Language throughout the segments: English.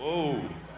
Whoa.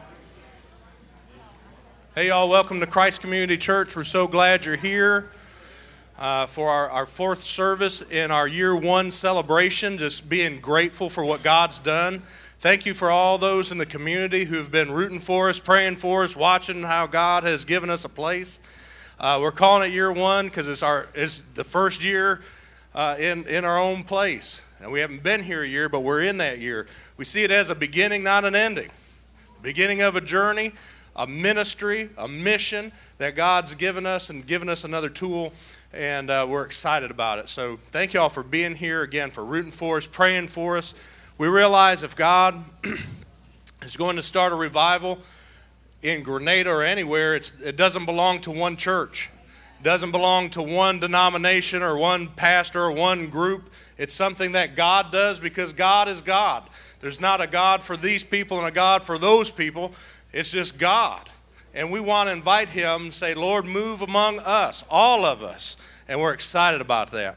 Hey, y'all, welcome to Christ Community Church. We're so glad you're here for our fourth service in our year one celebration, just being grateful for what God's done. Thank you for all those in the community who've been rooting for us, praying for us, watching how God has given us a place. We're calling it year one because it's the first year in our own place. And we haven't been here a year, but we're in that year. We see it as a beginning, not an ending. Beginning of a journey, a ministry, a mission that God's given us and given us another tool, and we're excited about it. So thank you all for being here, again, for rooting for us, praying for us. We realize if God is going to start a revival in Grenada or anywhere, it doesn't belong to one church. It doesn't belong to one denomination or one pastor or one group. It's something that God does because God is God. There's not a God for these people and a God for those people. It's just God. And we want to invite him and say, Lord, move among us, all of us. And we're excited about that.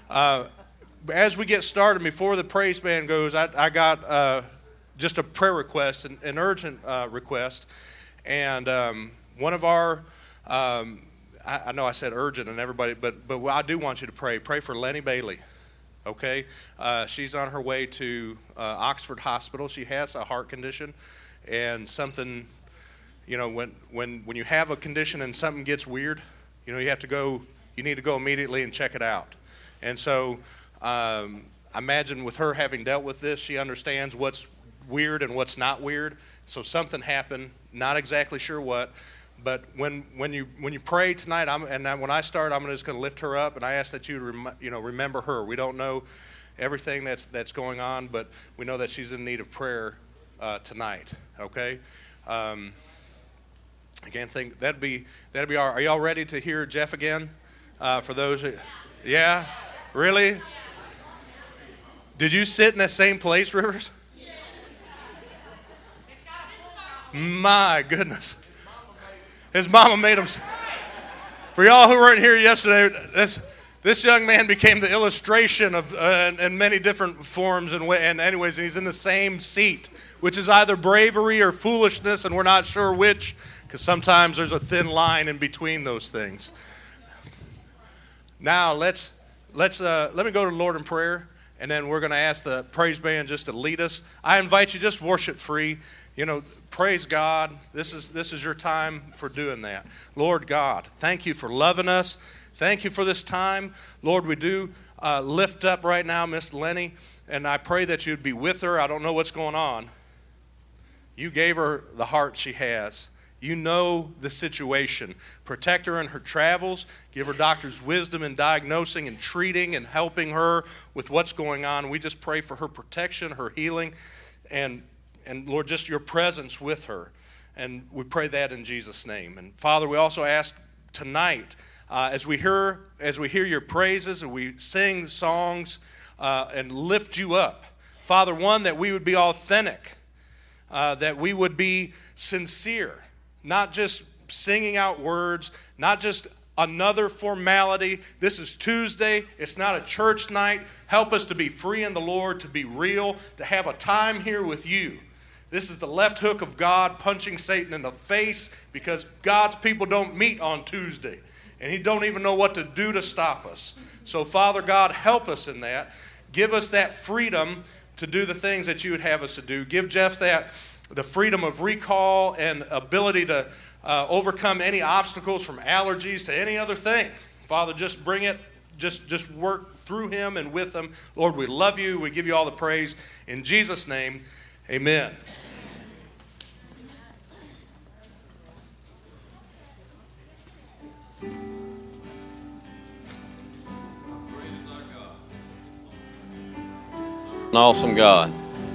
As we get started, before the praise band goes, I got just a prayer request, an urgent request. And one of our, I know I said urgent and everybody, but I do want you to pray. Pray for Lenny Bailey. Okay, she's on her way to Oxford Hospital. She has a heart condition, and something, when you have a condition and something gets weird, you need to go immediately and check it out. And so, I imagine with her having dealt with this, she understands what's weird and what's not weird. So something happened, not exactly sure what. But when you pray tonight, when I start, I'm just going to lift her up, and I ask that you remember her. We don't know everything that's going on, but we know that she's in need of prayer tonight. Okay, I can't think that'd be all right. Are y'all ready to hear Jeff again? For those, yeah, really? Did you sit in that same place, Rivers? My goodness. His mama made him. For y'all who weren't here yesterday, this young man became the illustration of in many different forms and anyways, and he's in the same seat, which is either bravery or foolishness, and we're not sure which, because sometimes there's a thin line in between those things. Now let me go to the Lord in prayer, and then we're going to ask the praise band just to lead us. I invite you, just worship free. Praise God. This is your time for doing that. Lord God, thank you for loving us. Thank you for this time. Lord, we do lift up right now Miss Lenny, and I pray that you'd be with her. I don't know what's going on. You gave her the heart she has. You know the situation. Protect her in her travels. Give her doctor's wisdom in diagnosing and treating and helping her with what's going on. We just pray for her protection, her healing, and Lord, just your presence with her. And we pray that in Jesus' name. And Father, we also ask tonight, as we hear your praises and we sing songs and lift you up, Father, one, that we would be authentic, that we would be sincere, not just singing out words, not just another formality. This is Tuesday. It's not a church night. Help us to be free in the Lord, to be real, to have a time here with you. This is the left hook of God punching Satan in the face, because God's people don't meet on Tuesday. And he don't even know what to do to stop us. So, Father God, help us in that. Give us that freedom to do the things that you would have us to do. Give Jeff the freedom of recall and ability to overcome any obstacles from allergies to any other thing. Father, just bring it. Just work through him and with him. Lord, we love you. We give you all the praise. In Jesus' name, amen. An awesome God.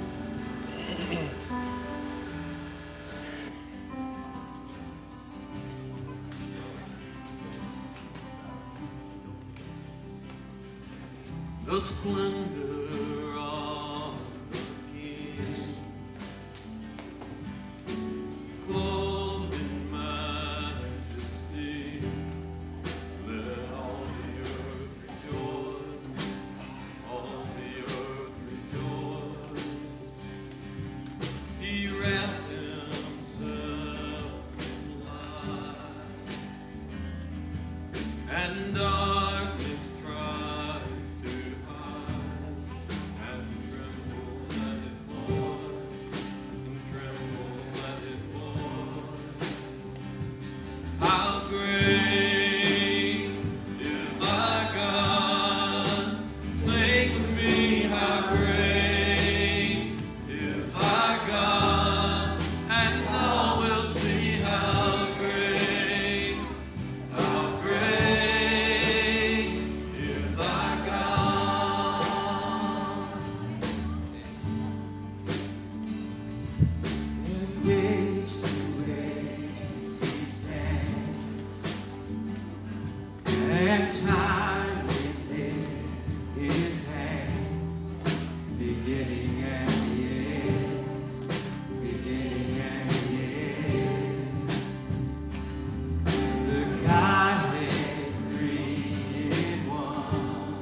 The splendor of the King, clothed in majesty, let all the earth rejoice, all the earth rejoice. He wraps and time is in His hands, beginning and the end, beginning and the end. The Godhead three in one,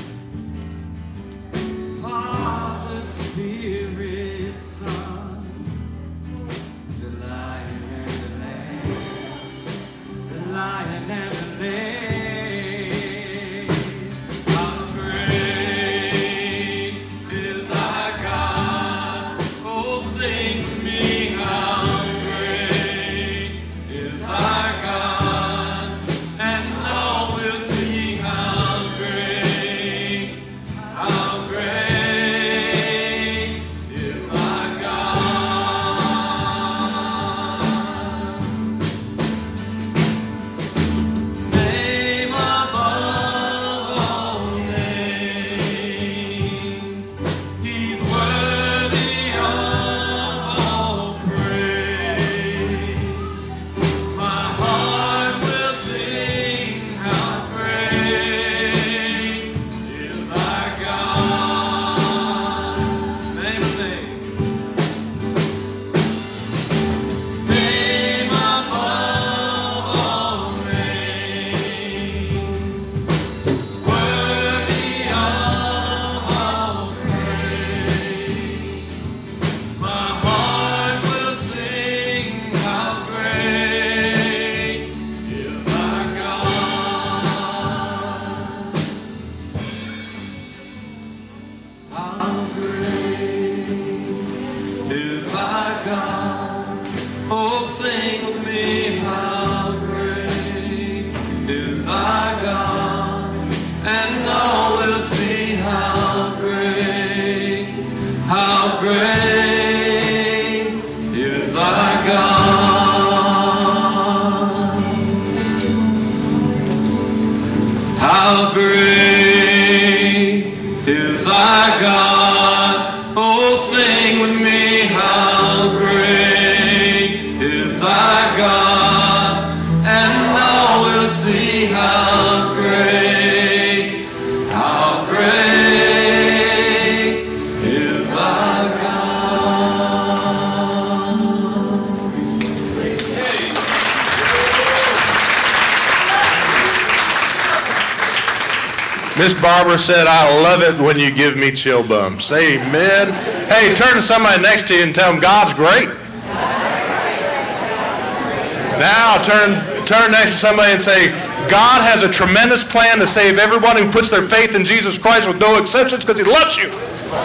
Father, Spirit, Son, the Lion and the Lamb, the Lion and the Lamb. How great is our God? Oh, sing with me, how great is our God? And all will see how great is our God. Name above all names, He's worthy of all praise. My heart will sing how great is our God. Name above all names, worthy of all praise. My heart will sing how great is our God. How great is our God? Oh, sing with me, how great is our God? And all will see how great is our God. How great is our God? Oh, sing with me, how great is our God? And all will see how great is our God. Miss Barbara said, I love it when you give me chill bumps. Amen. Hey, turn to somebody next to you and tell them God's great. Now turn next to somebody and say, God has a tremendous plan to save everyone who puts their faith in Jesus Christ with no exceptions because He loves you.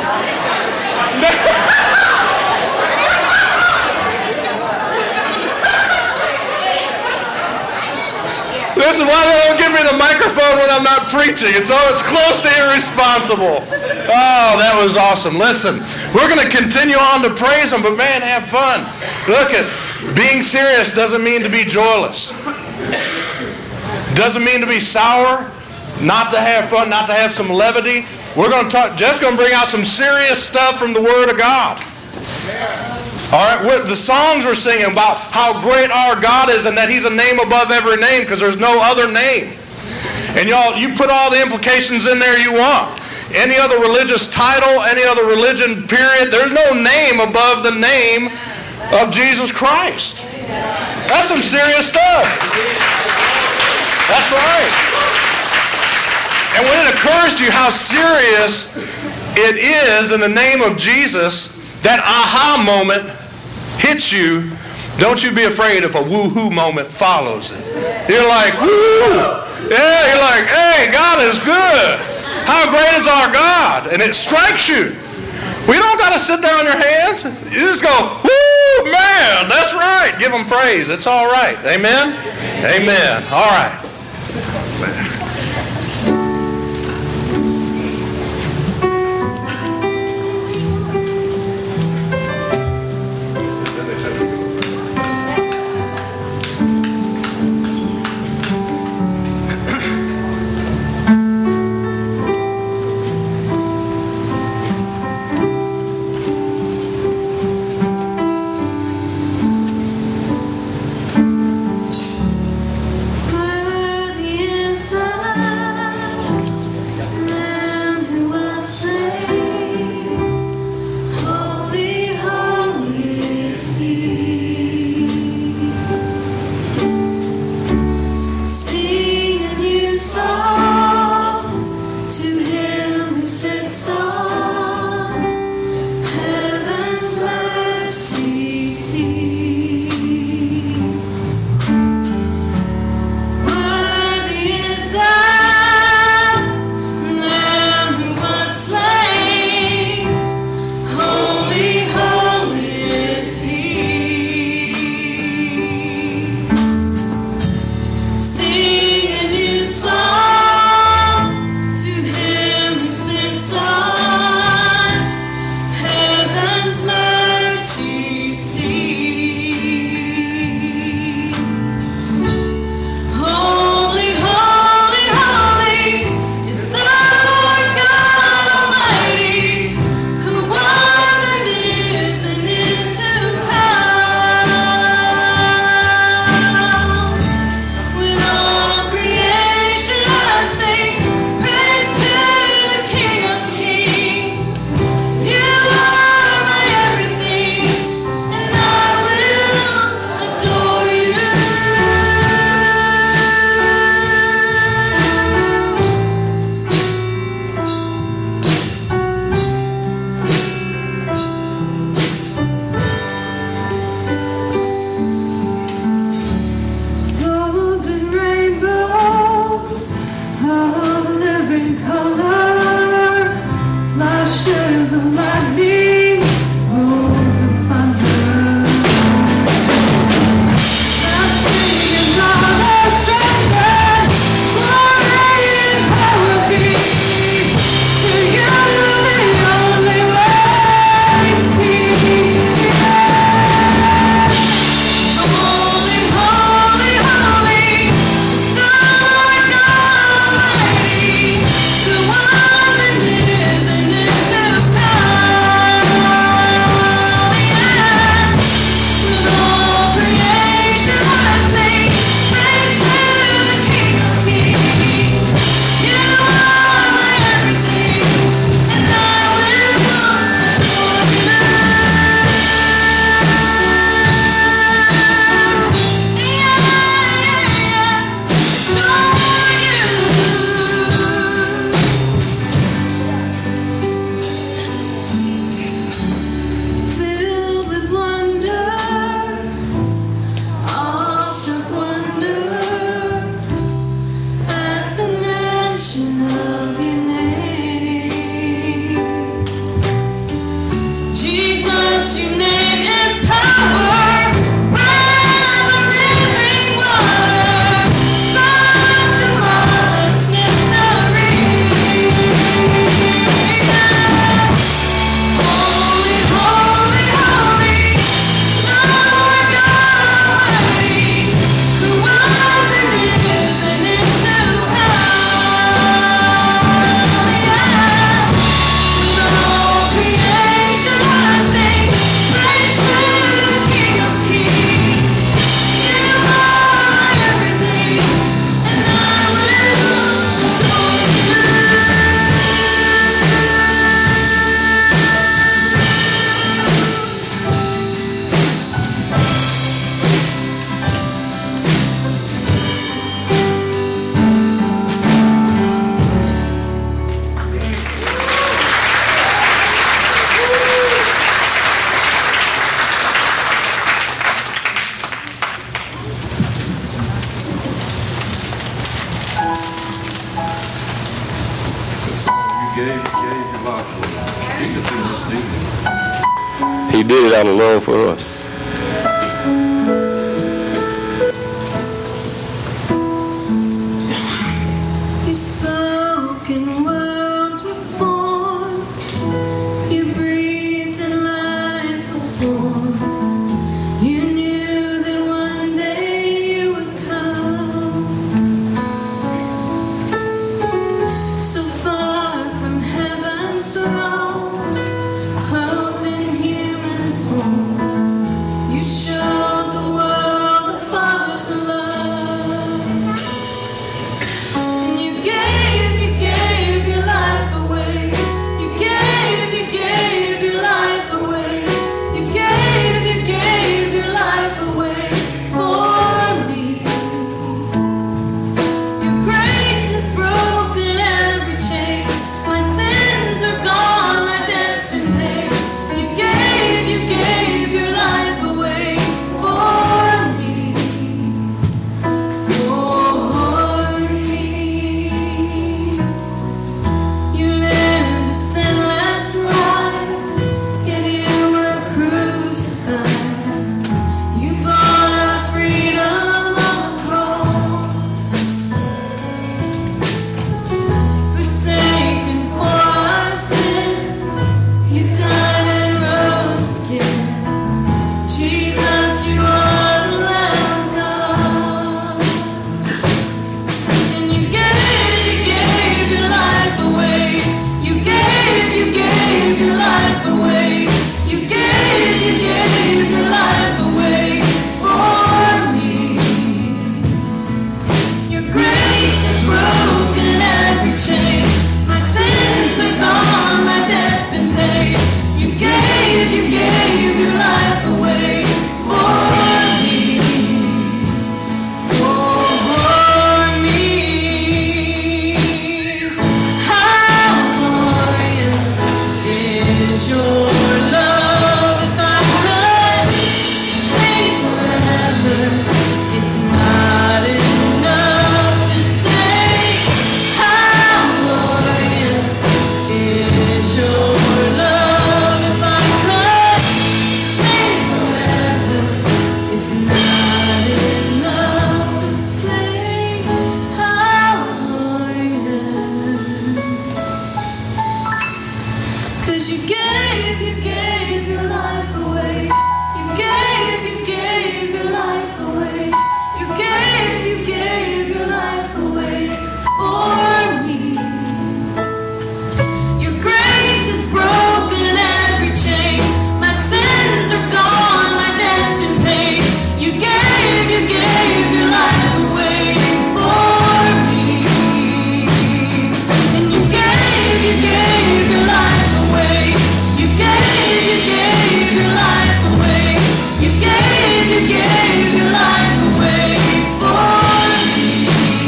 This is why they don't give me the microphone when I'm not preaching. It's close to irresponsible. Oh, that was awesome. Listen, we're going to continue on to praise Him, but man, have fun. Look at, being serious doesn't mean to be joyless. Doesn't mean to be sour, not to have fun, not to have some levity. We're going to talk, Jeff's going to bring out some serious stuff from the Word of God. All right, the songs we're singing about how great our God is and that He's a name above every name because there's no other name. And y'all, you put all the implications in there you want. Any other religious title, any other religion, period, there's no name above the name of Jesus Christ. That's some serious stuff. That's right. And when it occurs to you how serious it is in the name of Jesus, that aha moment hits you, don't you be afraid if a woo-hoo moment follows it. You're like, woo! Yeah, you're like, hey, God is good. How great is our God? And it strikes you. We don't got to sit down on your hands. You just go, woo, man, that's right. Give Him praise. It's all right. Amen? Amen. All right. He did it out of love for us. You spoke and worlds were formed. You breathed and life was born. You knew that one day you would come. So far from heaven's throne, clothed in human form, you showed the world the Father's love. And you gave your life away. You gave your life away. You gave your life away for me. Your grace has broken every chain. My sins are gone, my debt's been paid. You gave your life away for me. For me. You lived a sinless life, yet you were crucified. You bought our freedom on the cross. Forsaken for our sins, you died and rose again. Jesus, you are the Lamb of God. And you gave your life away. You gave your life away. You gave your life away for me. Your grace has broken every chain. My sins are gone, my debt's been paid. You gave your life away for me. For me. How glorious is your love? If I could sing forever, it's not enough to say. How glorious is your love? If I could sing forever, it's not enough to say. How glorious. 'Cause you gave your life away. You gave your life away. You gave your life away for me. Your grace has broken every chain. My sins are gone, my debt's been paid. You gave your life away for me. And you gave your life away. You gave your life away. You gave your life away for me.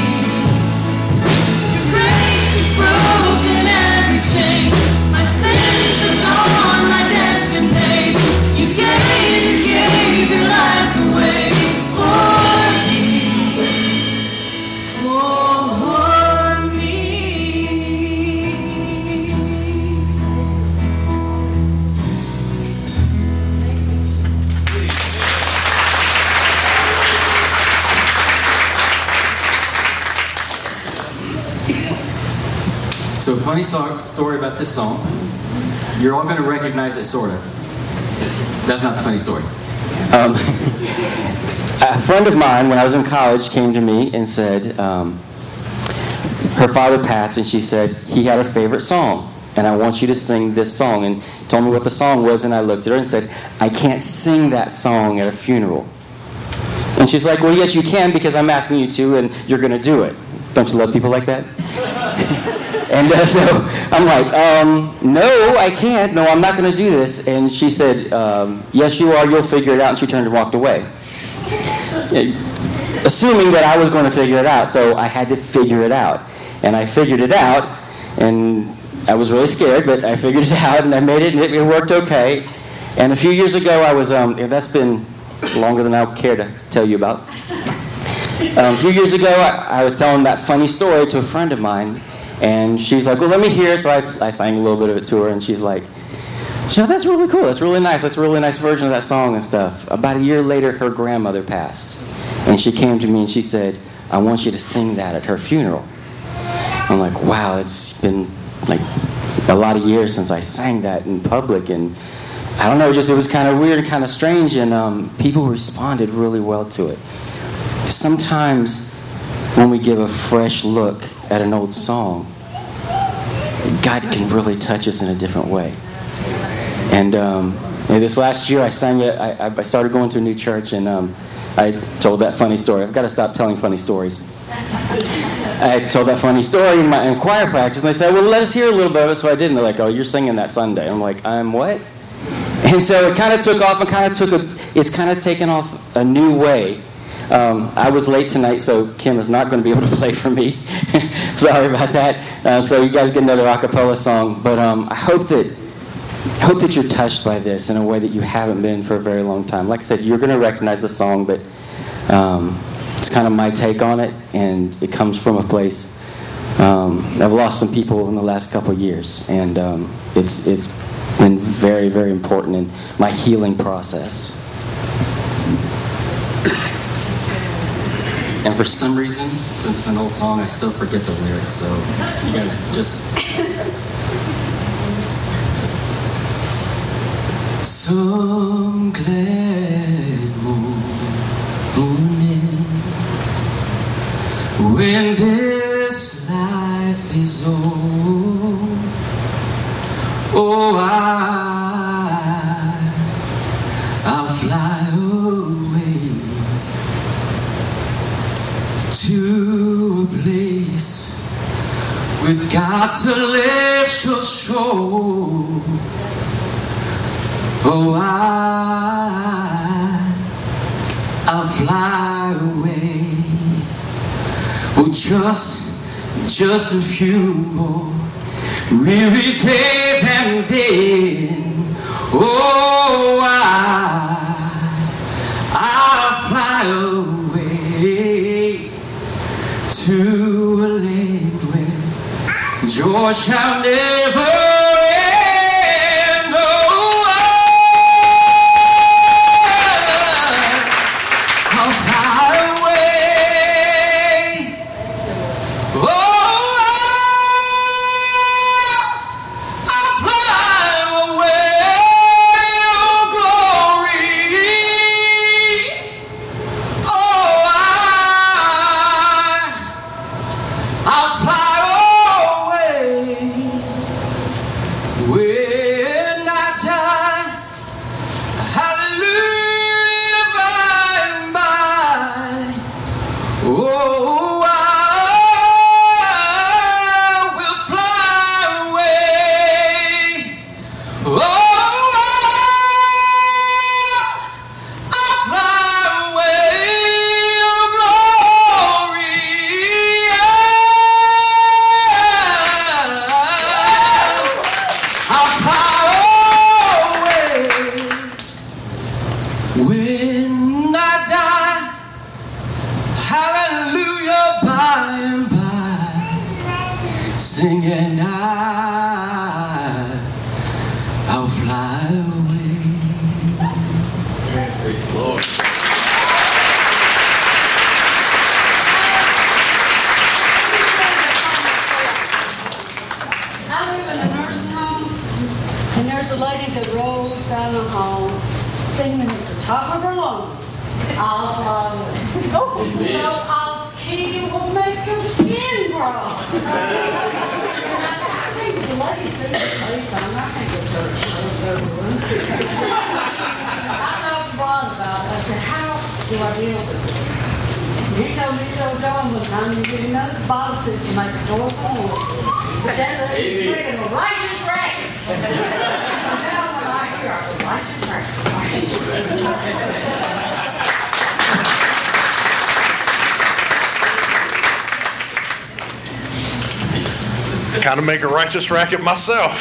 Your grace has broken every chain. My sins are gone, my debt's been paid. You gave your life away for me. For me. So, funny story about this song. You're all going to recognize it, sort of. That's not the funny story. A friend of mine, when I was in college, came to me and said, her father passed, and she said, he had a favorite song, and I want you to sing this song. And told me what the song was, and I looked at her and said, I can't sing that song at a funeral. And she's like, well, yes, you can, because I'm asking you to, and you're going to do it. Don't you love people like that? And so I'm like, no, I can't. No, I'm not going to do this. And she said, yes, you are. You'll figure it out. And she turned and walked away. Assuming that I was going to figure it out. So I had to figure it out. And I figured it out. And I was really scared, but I figured it out. And I made it, and it worked okay. And a few years ago, I was, that's been longer than I care to tell you about. A few years ago, I was telling that funny story to a friend of mine. And she's like, well, let me hear it. So I sang a little bit of it to her, and she's like, So that's really cool. That's really nice. That's a really nice version of that song and stuff. About a year later, her grandmother passed. And she came to me and she said, I want you to sing that at her funeral. I'm like, wow, it's been like a lot of years since I sang that in public. And I don't know, it was kind of weird and kind of strange. And people responded really well to it. Sometimes when we give a fresh look at an old song, God can really touch us in a different way. And this last year I sang it. I started going to a new church, and I told that funny story. I've got to stop telling funny stories. I told that funny story in choir practice, and they said, well, let us hear a little bit of it. So I did, and they're like, oh, you're singing that Sunday. I'm like, I'm what? And so it kind of took off and it's kind of taken off a new way. I was late tonight, so Kim is not going to be able to play for me. Sorry about that. So you guys get another a cappella song. But I hope that you're touched by this in a way that you haven't been for a very long time. Like I said, you're going to recognize the song, but it's kind of my take on it, and it comes from a place. I've lost some people in the last couple of years, and it's been very, very important in my healing process. And for some reason, since it's an old song, I still forget the lyrics, so you guys just... Some glad morning, when this life is old, oh, I'll fly away to a place with God's celestial shore. Oh, I'll fly away. Oh, just a few more weary days, and then, oh, I'll fly away to a land where joy shall never end. Oh, I'll fly away. Oh, I'll fly away. Oh, glory. Oh, I'll fly away. When I die, hallelujah, by and by. Oh, I will fly away. Oh, I'll fly away. Oh, glory. I'll fly away. When I die, hallelujah, by and by, singing I'll fly away. Praise the Lord. I live in a nursing home, and there's a lady that rolls down the hall singing at the top of her lungs, I'll fly away. So off key will make your skin grow. And I said, I think the lady sings the play song. I think it's her. I talked to Ron about it. I said, how do I deal with it? He told me, John, one time you get another Bible says to make a joyful noise. But that lady's making a righteous racket. Now when I hear a righteous racket. Kind of make a righteous racket myself.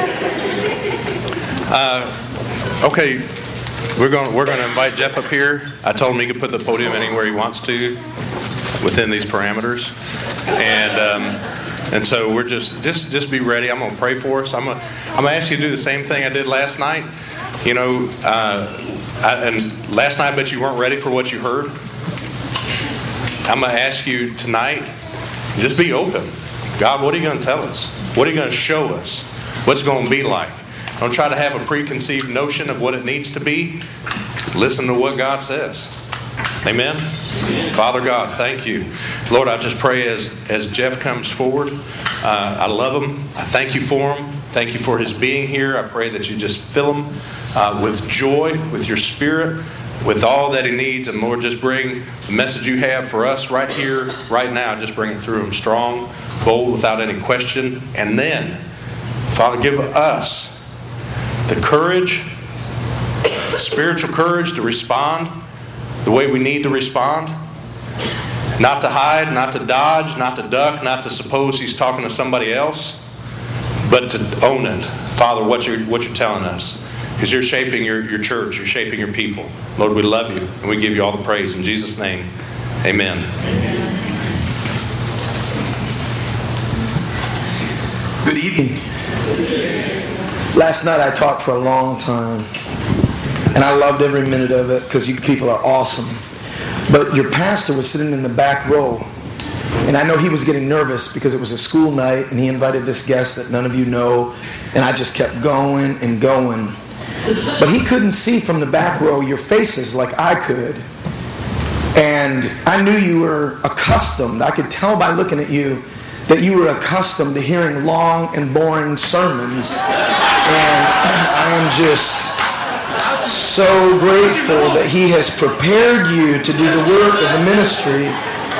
Okay, we're going to invite Jeff up here. I told him he could put the podium anywhere he wants to within these parameters. And And so we're just be ready. I'm going to pray for us. I'm going to ask you to do the same thing I did last night. You know, and last night I bet you weren't ready for what you heard. I'm going to ask you tonight, just be open. God, what are you going to tell us? What are you going to show us? What's it going to be like? Don't try to have a preconceived notion of what it needs to be. Listen to what God says. Amen? Amen. Father God, thank you. Lord, I just pray as Jeff comes forward, I love him. I thank you for him. Thank you for his being here. I pray that you just fill him with joy, with your spirit, with all that he needs. And Lord, just bring the message you have for us right here, right now. Just bring it through him strong, bold, without any question. And then, Father, give us the courage, the spiritual courage to respond the way we need to respond. Not to hide, not to dodge, not to duck, not to suppose he's talking to somebody else, but to own it. Father, what you're telling us. Because you're shaping your church, you're shaping your people. Lord, we love you, and we give you all the praise. In Jesus' name, amen. Good evening. Last night I talked for a long time, and I loved every minute of it because you people are awesome. But your pastor was sitting in the back row, and I know he was getting nervous because it was a school night, and he invited this guest that none of you know, and I just kept going and going. But he couldn't see from the back row your faces like I could. And I knew you were accustomed. I could tell by looking at you that you were accustomed to hearing long and boring sermons. And I am just so grateful that he has prepared you to do the work of the ministry.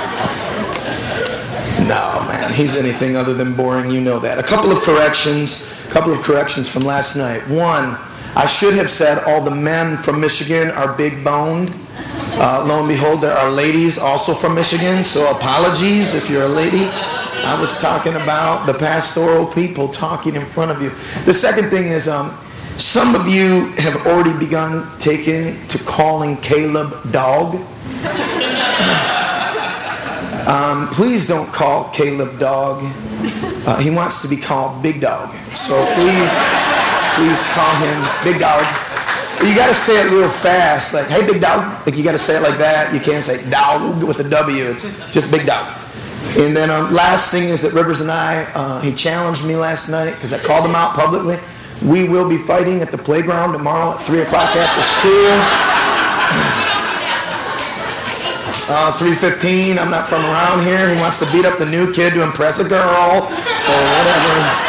No, man, he's anything other than boring. You know that. A couple of corrections from last night. One, I should have said all the men from Michigan are big boned. Lo and behold, there are ladies also from Michigan, so apologies if you're a lady. I was talking about the pastoral people talking in front of you. The second thing is, some of you have already begun taking to calling Caleb dog. Please don't call Caleb dog. He wants to be called Big Dog. So please call him Big Dog. You got to say it real fast, like, hey, Big Dog. Like, you got to say it like that. You can't say dog with a W. It's just Big Dog. And then last thing is that Rivers and I, he challenged me last night because I called him out publicly. We will be fighting at the playground tomorrow at 3 o'clock after school. 3:15. I'm not from around here. He wants to beat up the new kid to impress a girl. So whatever.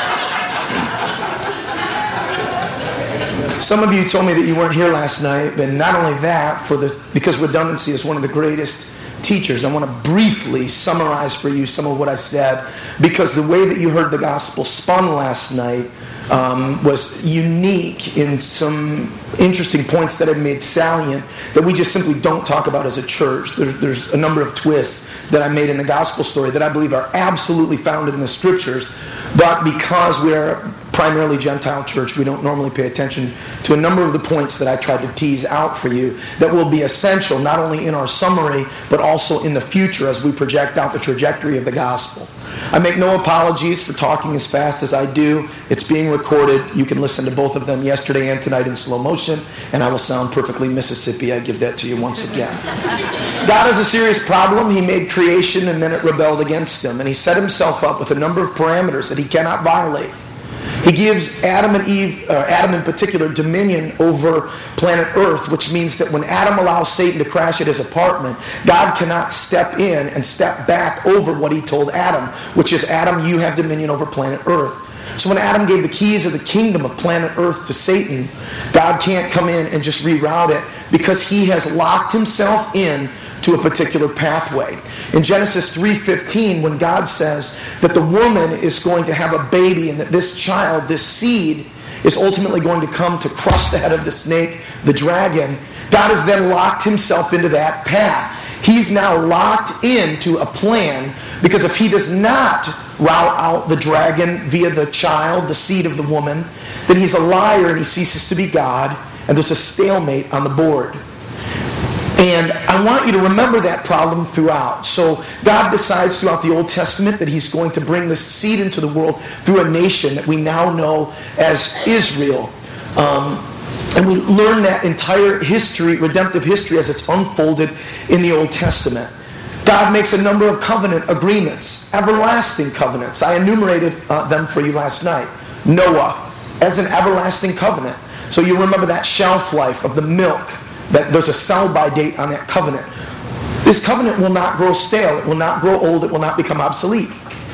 Some of you told me that you weren't here last night, but not only that, because redundancy is one of the greatest teachers, I want to briefly summarize for you some of what I said, because the way that you heard the gospel spun last night was unique in some interesting points that I made salient that we just simply don't talk about as a church. There's a number of twists that I made in the gospel story that I believe are absolutely founded in the scriptures, but because we're primarily Gentile church, we don't normally pay attention to a number of the points that I tried to tease out for you that will be essential not only in our summary but also in the future as we project out the trajectory of the gospel. I make no apologies for talking as fast as I do. It's being recorded. You can listen to both of them yesterday and tonight in slow motion, and I will sound perfectly Mississippi. I give that to you once again. God has a serious problem. He made creation and then it rebelled against him, and he set himself up with a number of parameters that he cannot violate. He gives Adam and Eve, Adam in particular, dominion over planet Earth, which means that when Adam allows Satan to crash at his apartment, God cannot step in and step back over what he told Adam, which is, Adam, you have dominion over planet Earth. So when Adam gave the keys of the kingdom of planet Earth to Satan, God can't come in and just reroute it because he has locked himself in to a particular pathway. In Genesis 3:15, when God says that the woman is going to have a baby and that this child, this seed, is ultimately going to come to crush the head of the snake, the dragon, God has then locked himself into that path. He's now locked into a plan, because if he does not rout out the dragon via the child, the seed of the woman, then he's a liar and he ceases to be God, and there's a stalemate on the board. And I want you to remember that problem throughout. So God decides throughout the Old Testament that he's going to bring this seed into the world through a nation that we now know as Israel. And we learn that entire history, redemptive history, as it's unfolded in the Old Testament. God makes a number of covenant agreements, everlasting covenants. I enumerated them for you last night. Noah, as an everlasting covenant. So you remember that shelf life of the milk, that there's a sell-by date on that covenant. This covenant will not grow stale. It will not grow old. It will not become obsolete.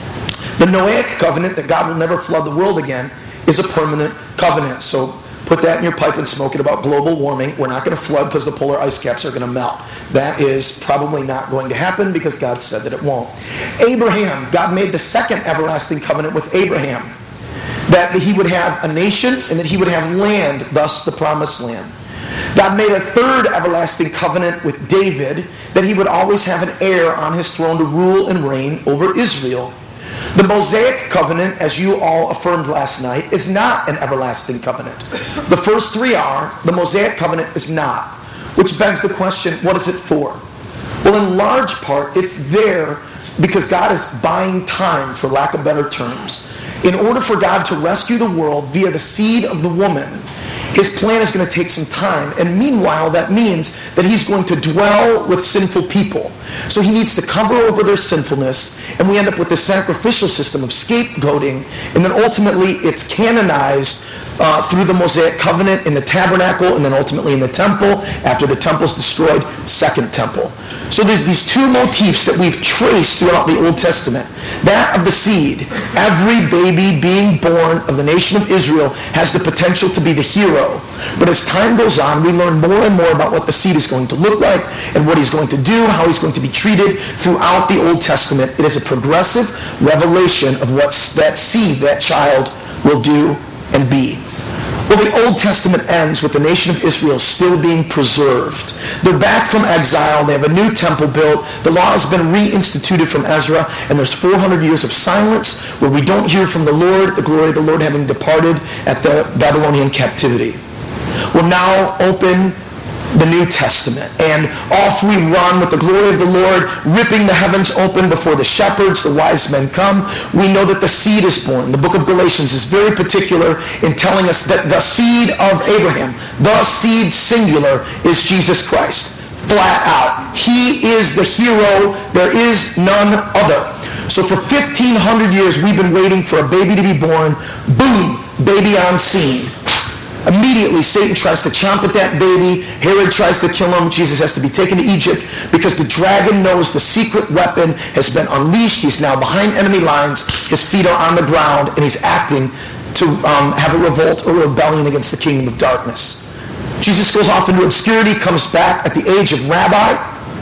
The Noahic covenant, that God will never flood the world again, is a permanent covenant. So put that in your pipe and smoke it about global warming. We're not going to flood because the polar ice caps are going to melt. That is probably not going to happen because God said that it won't. Abraham, God made the second everlasting covenant with Abraham, that he would have a nation and that he would have land, thus the promised land. God made a third everlasting covenant with David, that he would always have an heir on his throne to rule and reign over Israel. The Mosaic covenant, as you all affirmed last night, is not an everlasting covenant. The first three are. The Mosaic covenant is not. Which begs the question, what is it for? Well, in large part, it's there because God is buying time, for lack of better terms. In order for God to rescue the world via the seed of the woman, his plan is going to take some time. And meanwhile, that means that he's going to dwell with sinful people. So he needs to cover over their sinfulness. And we end up with this sacrificial system of scapegoating. And then ultimately it's canonized through the Mosaic covenant in the tabernacle, and then ultimately in the temple. After the temple's destroyed, second temple. So there's these two motifs that we've traced throughout the Old Testament. That of the seed. Every baby being born of the nation of Israel has the potential to be the hero. But as time goes on, we learn more and more about what the seed is going to look like and what he's going to do, how he's going to be treated throughout the Old Testament. It is a progressive revelation of what that seed, that child, will do and be. Well, the Old Testament ends with the nation of Israel still being preserved. They're back from exile. They have a new temple built. The law has been reinstituted from Ezra, and there's 400 years of silence where we don't hear from the Lord, the glory of the Lord having departed at the Babylonian captivity. We'll now open the New Testament, and off we run with the glory of the Lord, ripping the heavens open before the shepherds, the wise men come. We know that the seed is born. The book of Galatians is very particular in telling us that the seed of Abraham, the seed singular, is Jesus Christ. Flat out. He is the hero. There is none other. So for 1,500 years we've been waiting for a baby to be born. Boom, baby on scene. Immediately, Satan tries to chomp at that baby. Herod tries to kill him. Jesus has to be taken to Egypt because the dragon knows the secret weapon has been unleashed. He's now behind enemy lines. His feet are on the ground, and he's acting to have a revolt or rebellion against the kingdom of darkness. Jesus goes off into obscurity, comes back at the age of rabbi,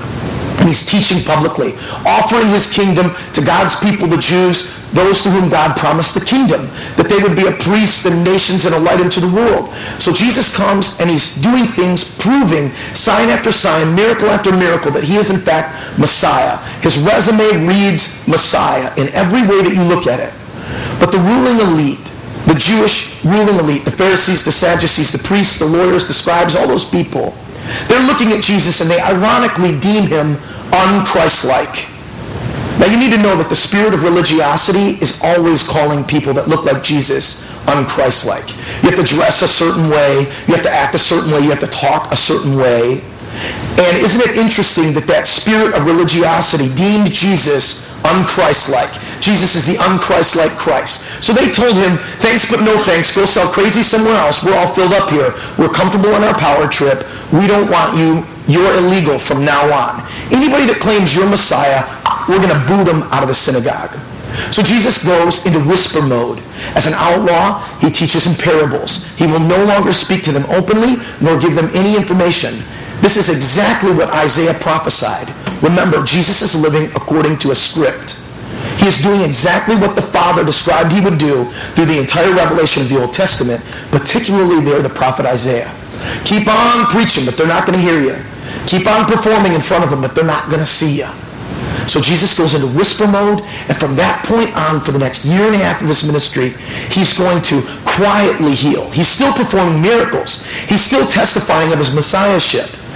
and he's teaching publicly, offering his kingdom to God's people, the Jews, those to whom God promised the kingdom, that they would be a priest and nations and a light unto the world. So Jesus comes and he's doing things, proving sign after sign, miracle after miracle, that he is in fact Messiah. His resume reads Messiah in every way that you look at it. But the ruling elite, the Jewish ruling elite, the Pharisees, the Sadducees, the priests, the lawyers, the scribes, all those people, they're looking at Jesus and they ironically deem him un-Christ-like. Now you need to know that the spirit of religiosity is always calling people that look like Jesus un-Christ-like. You have to dress a certain way, you have to act a certain way, you have to talk a certain way. And isn't it interesting that that spirit of religiosity deemed Jesus un-Christ-like? Jesus is the un-Christ-like Christ. So they told him, thanks but no thanks, go sell crazy somewhere else. We're all filled up here. We're comfortable on our power trip. We don't want you. You're illegal from now on. Anybody that claims you're Messiah, we're going to boot them out of the synagogue. So Jesus goes into whisper mode. As an outlaw, he teaches in parables. He will no longer speak to them openly, nor give them any information. This is exactly what Isaiah prophesied. Remember, Jesus is living according to a script. He is doing exactly what the Father described he would do through the entire revelation of the Old Testament, particularly there, the prophet Isaiah. Keep on preaching, but they're not going to hear you. Keep on performing in front of them, but they're not going to see you. So Jesus goes into whisper mode, and from that point on, for the next year and a half of his ministry, he's going to quietly heal. He's still performing miracles. He's still testifying of his messiahship.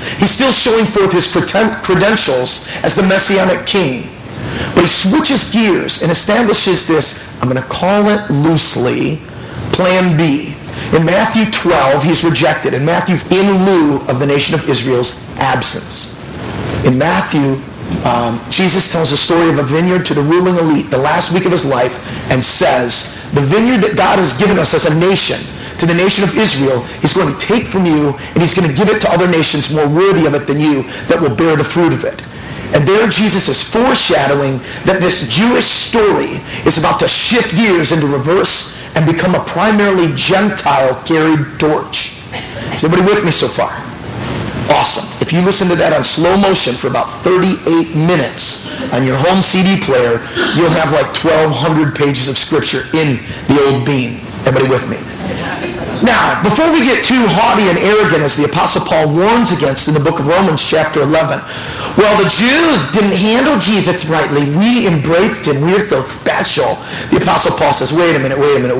He's still showing forth his credentials as the Messianic king. But he switches gears and establishes this, I'm going to call it loosely, plan B. In Matthew 12, he's rejected. In Matthew, in lieu of the nation of Israel's absence. In Matthew, Jesus tells the story of a vineyard to the ruling elite the last week of his life and says, the vineyard that God has given us as a nation, to the nation of Israel, he's going to take from you and he's going to give it to other nations more worthy of it than you that will bear the fruit of it. And there Jesus is foreshadowing that this Jewish story is about to shift gears into reverse and become a primarily Gentile carried torch. Is everybody with me so far? Awesome. If you listen to that on slow motion for about 38 minutes on your home CD player, you'll have like 1,200 pages of scripture in the old bean. Everybody with me? Now, before we get too haughty and arrogant, as the Apostle Paul warns against in the book of Romans chapter 11, well, the Jews didn't handle Jesus rightly. We embraced him. We're so special. The Apostle Paul says, wait a minute.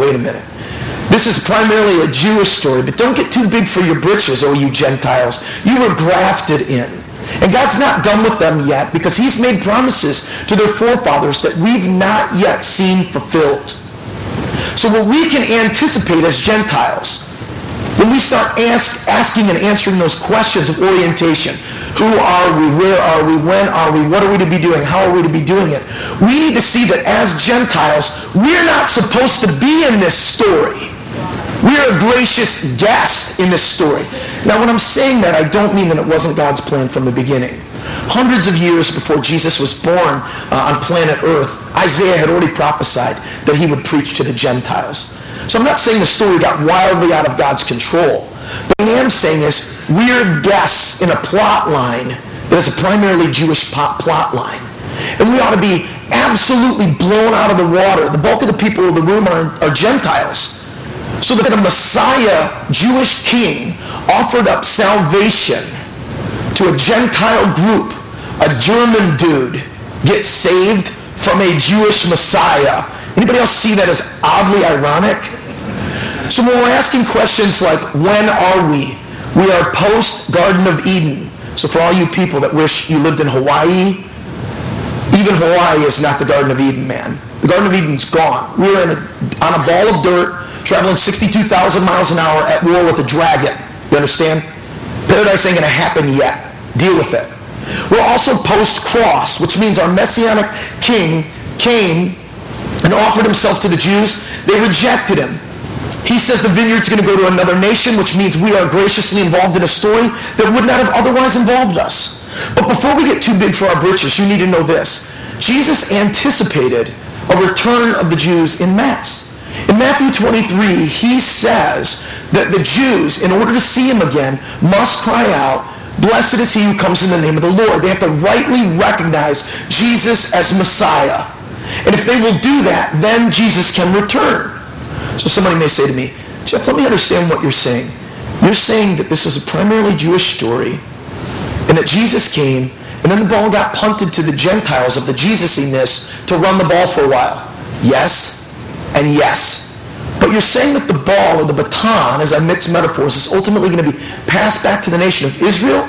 This is primarily a Jewish story, but don't get too big for your britches, oh you Gentiles. You were grafted in. And God's not done with them yet because he's made promises to their forefathers that we've not yet seen fulfilled. So what we can anticipate as Gentiles, when we start asking and answering those questions of orientation, who are we, where are we, when are we, what are we to be doing, how are we to be doing it, we need to see that as Gentiles, we're not supposed to be in this story. We're a gracious guest in this story. Now when I'm saying that, I don't mean that it wasn't God's plan from the beginning. Hundreds of years before Jesus was born on planet Earth, Isaiah had already prophesied that he would preach to the Gentiles. So I'm not saying the story got wildly out of God's control. But what I am saying is we're guests in a plot line that is a primarily Jewish plot line. And we ought to be absolutely blown out of the water. The bulk of the people in the room are Gentiles. So that a Messiah Jewish king offered up salvation to a Gentile group, a German dude gets saved from a Jewish Messiah. Anybody else see that as oddly ironic? So when we're asking questions like, when are we? We are post-Garden of Eden. So for all you people that wish you lived in Hawaii, even Hawaii is not the Garden of Eden, man. The Garden of Eden's gone. We're on a ball of dirt, traveling 62,000 miles an hour at war with a dragon. You understand? Paradise ain't going to happen yet. Deal with it. We're also post-cross, which means our Messianic king came and offered himself to the Jews. They rejected him. He says the vineyard's going to go to another nation, which means we are graciously involved in a story that would not have otherwise involved us. But before we get too big for our britches, you need to know this. Jesus anticipated a return of the Jews in mass. In Matthew 23, he says that the Jews, in order to see him again, must cry out, blessed is he who comes in the name of the Lord. They have to rightly recognize Jesus as Messiah. And if they will do that, then Jesus can return. So somebody may say to me, Jeff, let me understand what you're saying. You're saying that this is a primarily Jewish story and that Jesus came and then the ball got punted to the Gentiles of the Jesus-iness to run the ball for a while. Yes and yes. But you're saying that the ball or the baton, as I mix metaphors, is ultimately going to be passed back to the nation of Israel?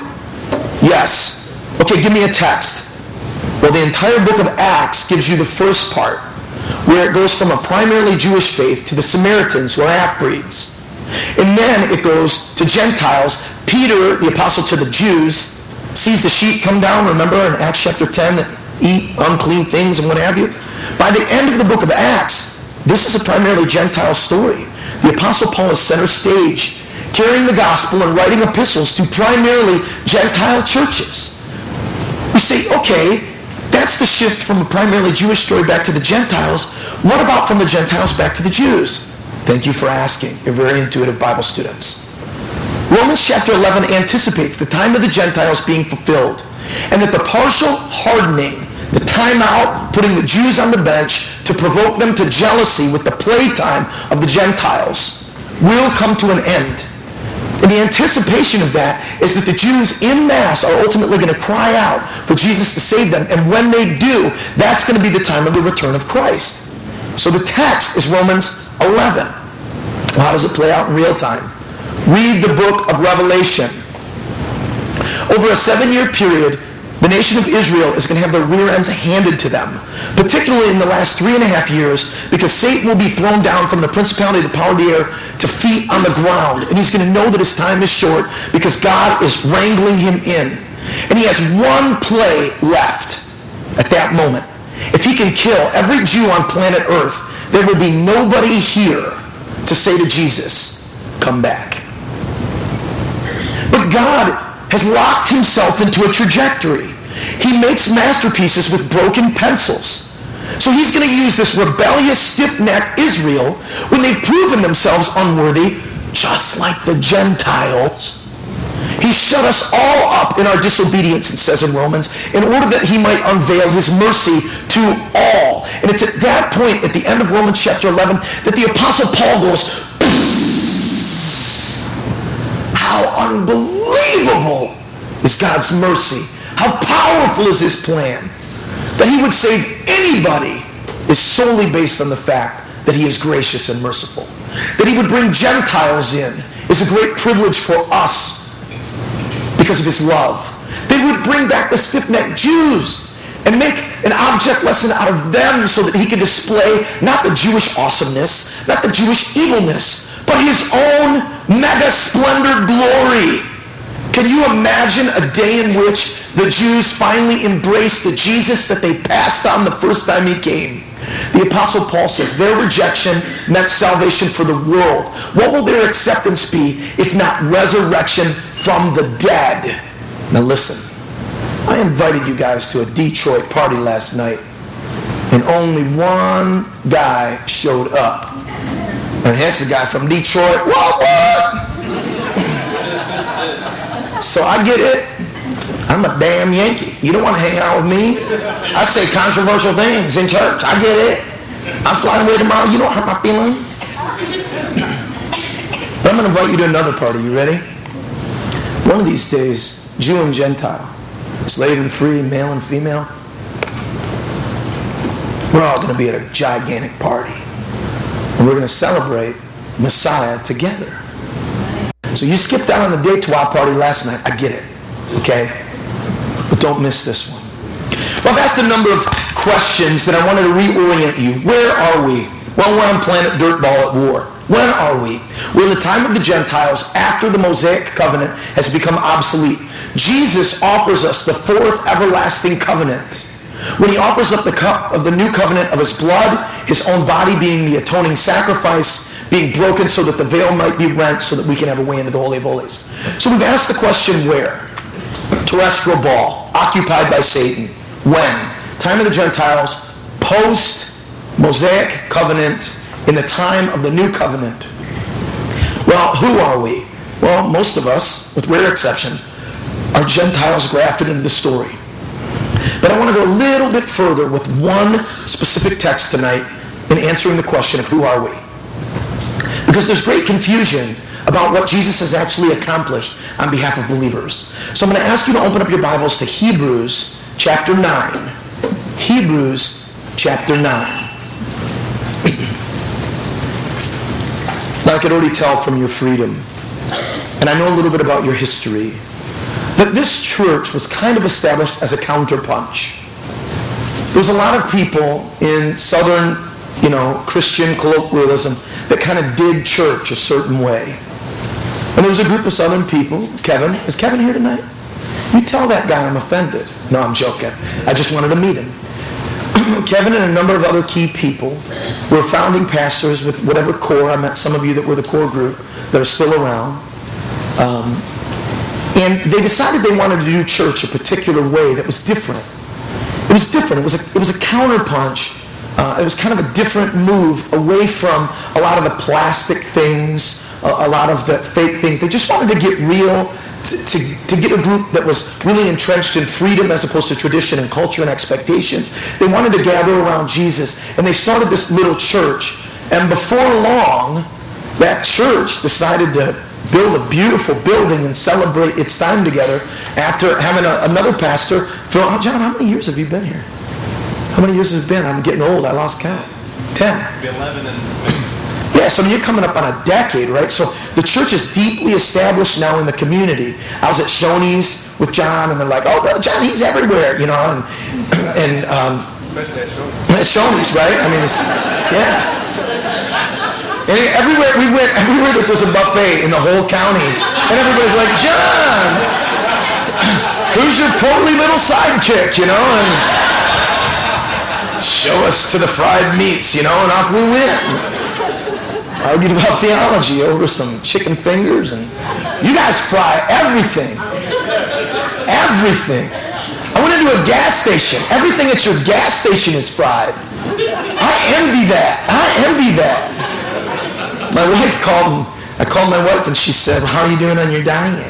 Yes. Okay, give me a text. Well, the entire book of Acts gives you the first part, where it goes from a primarily Jewish faith to the Samaritans, who are half-breeds. And then it goes to Gentiles. Peter, the apostle to the Jews, sees the sheep come down, remember in Acts chapter 10, that eat unclean things and what have you. By the end of the book of Acts, this is a primarily Gentile story. The Apostle Paul is center stage, carrying the gospel and writing epistles to primarily Gentile churches. We say, okay, that's the shift from a primarily Jewish story back to the Gentiles. What about from the Gentiles back to the Jews? Thank you for asking. You're very intuitive Bible students. Romans chapter 11 anticipates the time of the Gentiles being fulfilled, and that the partial hardening, the time out, putting the Jews on the bench to provoke them to jealousy with the playtime of the Gentiles, will come to an end. And the anticipation of that is that the Jews in mass are ultimately going to cry out for Jesus to save them. And when they do, that's going to be the time of the return of Christ. So the text is Romans 11. Well, how does it play out in real time? Read the book of Revelation. Over a 7-year period, the nation of Israel is going to have their rear ends handed to them, particularly in the last 3.5 years, because Satan will be thrown down from the principality, the power of the air, to feet on the ground. And he's going to know that his time is short because God is wrangling him in. And he has one play left at that moment. If he can kill every Jew on planet Earth, there will be nobody here to say to Jesus, come back. But God has locked himself into a trajectory. He makes masterpieces with broken pencils. So he's going to use this rebellious, stiff-necked Israel when they've proven themselves unworthy, just like the Gentiles. He shut us all up in our disobedience, it says in Romans, in order that he might unveil his mercy to all. And it's at that point, at the end of Romans chapter 11, that the Apostle Paul goes, how unbelievable is God's mercy. How powerful is his plan. That he would save anybody is solely based on the fact that he is gracious and merciful. That he would bring Gentiles in is a great privilege for us because of his love. They would bring back the stiff-necked Jews and make an object lesson out of them so that he could display not the Jewish awesomeness, not the Jewish evilness, but his own mega splendor glory. Can you imagine a day in which the Jews finally embraced the Jesus that they passed on the first time he came? The Apostle Paul says their rejection meant salvation for the world. What will their acceptance be if not resurrection from the dead? Now listen, I invited you guys to a Detroit party last night, and only one guy showed up. And here's the guy from Detroit. What? So I get it. I'm a damn Yankee. You don't want to hang out with me? I say controversial things in church. I get it. I'm flying away tomorrow. You don't hurt my feelings. But I'm going to invite you to another party. You ready? One of these days, Jew and Gentile, slave and free, male and female, we're all going to be at a gigantic party. And we're going to celebrate Messiah together. So you skipped out on the Detroit party last night. I get it. Okay? But don't miss this one. Well, I've asked a number of questions that I wanted to reorient you. Where are we? Well, we're on planet Dirtball at war. When are we? We're in the time of the Gentiles after the Mosaic covenant has become obsolete. Jesus offers us the fourth everlasting covenant. When he offers up the cup of the new covenant of his blood, his own body being the atoning sacrifice, being broken so that the veil might be rent so that we can have a way into the Holy of Holies. So we've asked the question, where? Terrestrial ball, occupied by Satan. When? Time of the Gentiles, post-Mosaic covenant, in the time of the new covenant. Well, who are we? Well, most of us, with rare exception, are Gentiles grafted into the story. But I want to go a little bit further with one specific text tonight in answering the question of who are we? Because there's great confusion about what Jesus has actually accomplished on behalf of believers. So I'm going to ask you to open up your Bibles to Hebrews chapter 9. Hebrews chapter 9. Now I could already tell from your freedom, and I know a little bit about your history, that this church was kind of established as a counterpunch. There was a lot of people in Southern, Christian colloquialism that kind of did church a certain way. And there was a group of Southern people. Kevin, is Kevin here tonight? You tell that guy I'm offended. No, I'm joking. I just wanted to meet him. Kevin and a number of other key people were founding pastors with whatever core. I met some of you that were the core group that are still around. And they decided they wanted to do church a particular way that was different. It was different. It was a counterpunch. It was kind of a different move away from a lot of the plastic things, a lot of the fake things. They just wanted to get real, to get a group that was really entrenched in freedom as opposed to tradition and culture and expectations. They wanted to gather around Jesus, and they started this little church. And before long, that church decided to build a beautiful building and celebrate its time together after having another pastor. Phil, John, how many years have you been here? How many years has it been? I'm getting old. I lost count. 10. 11 and... Yeah, so you're coming up on a decade, right? So the church is deeply established now in the community. I was at Shoney's with John, and they're like, "Oh, Brother John, he's everywhere," you know, and Especially at Shoney's. at Shoney's, right? I mean, yeah. And everywhere we went, everywhere that there's a buffet in the whole county, and everybody's like, "John, who's your portly little sidekick?" You know, and show us to the fried meats, you know, and off we went. Argued about theology over some chicken fingers, and you guys fry everything. Everything. I went into a gas station. Everything at your gas station is fried. I envy that. I envy that. My wife called, I called my wife and she said, "How are you doing on your diet?"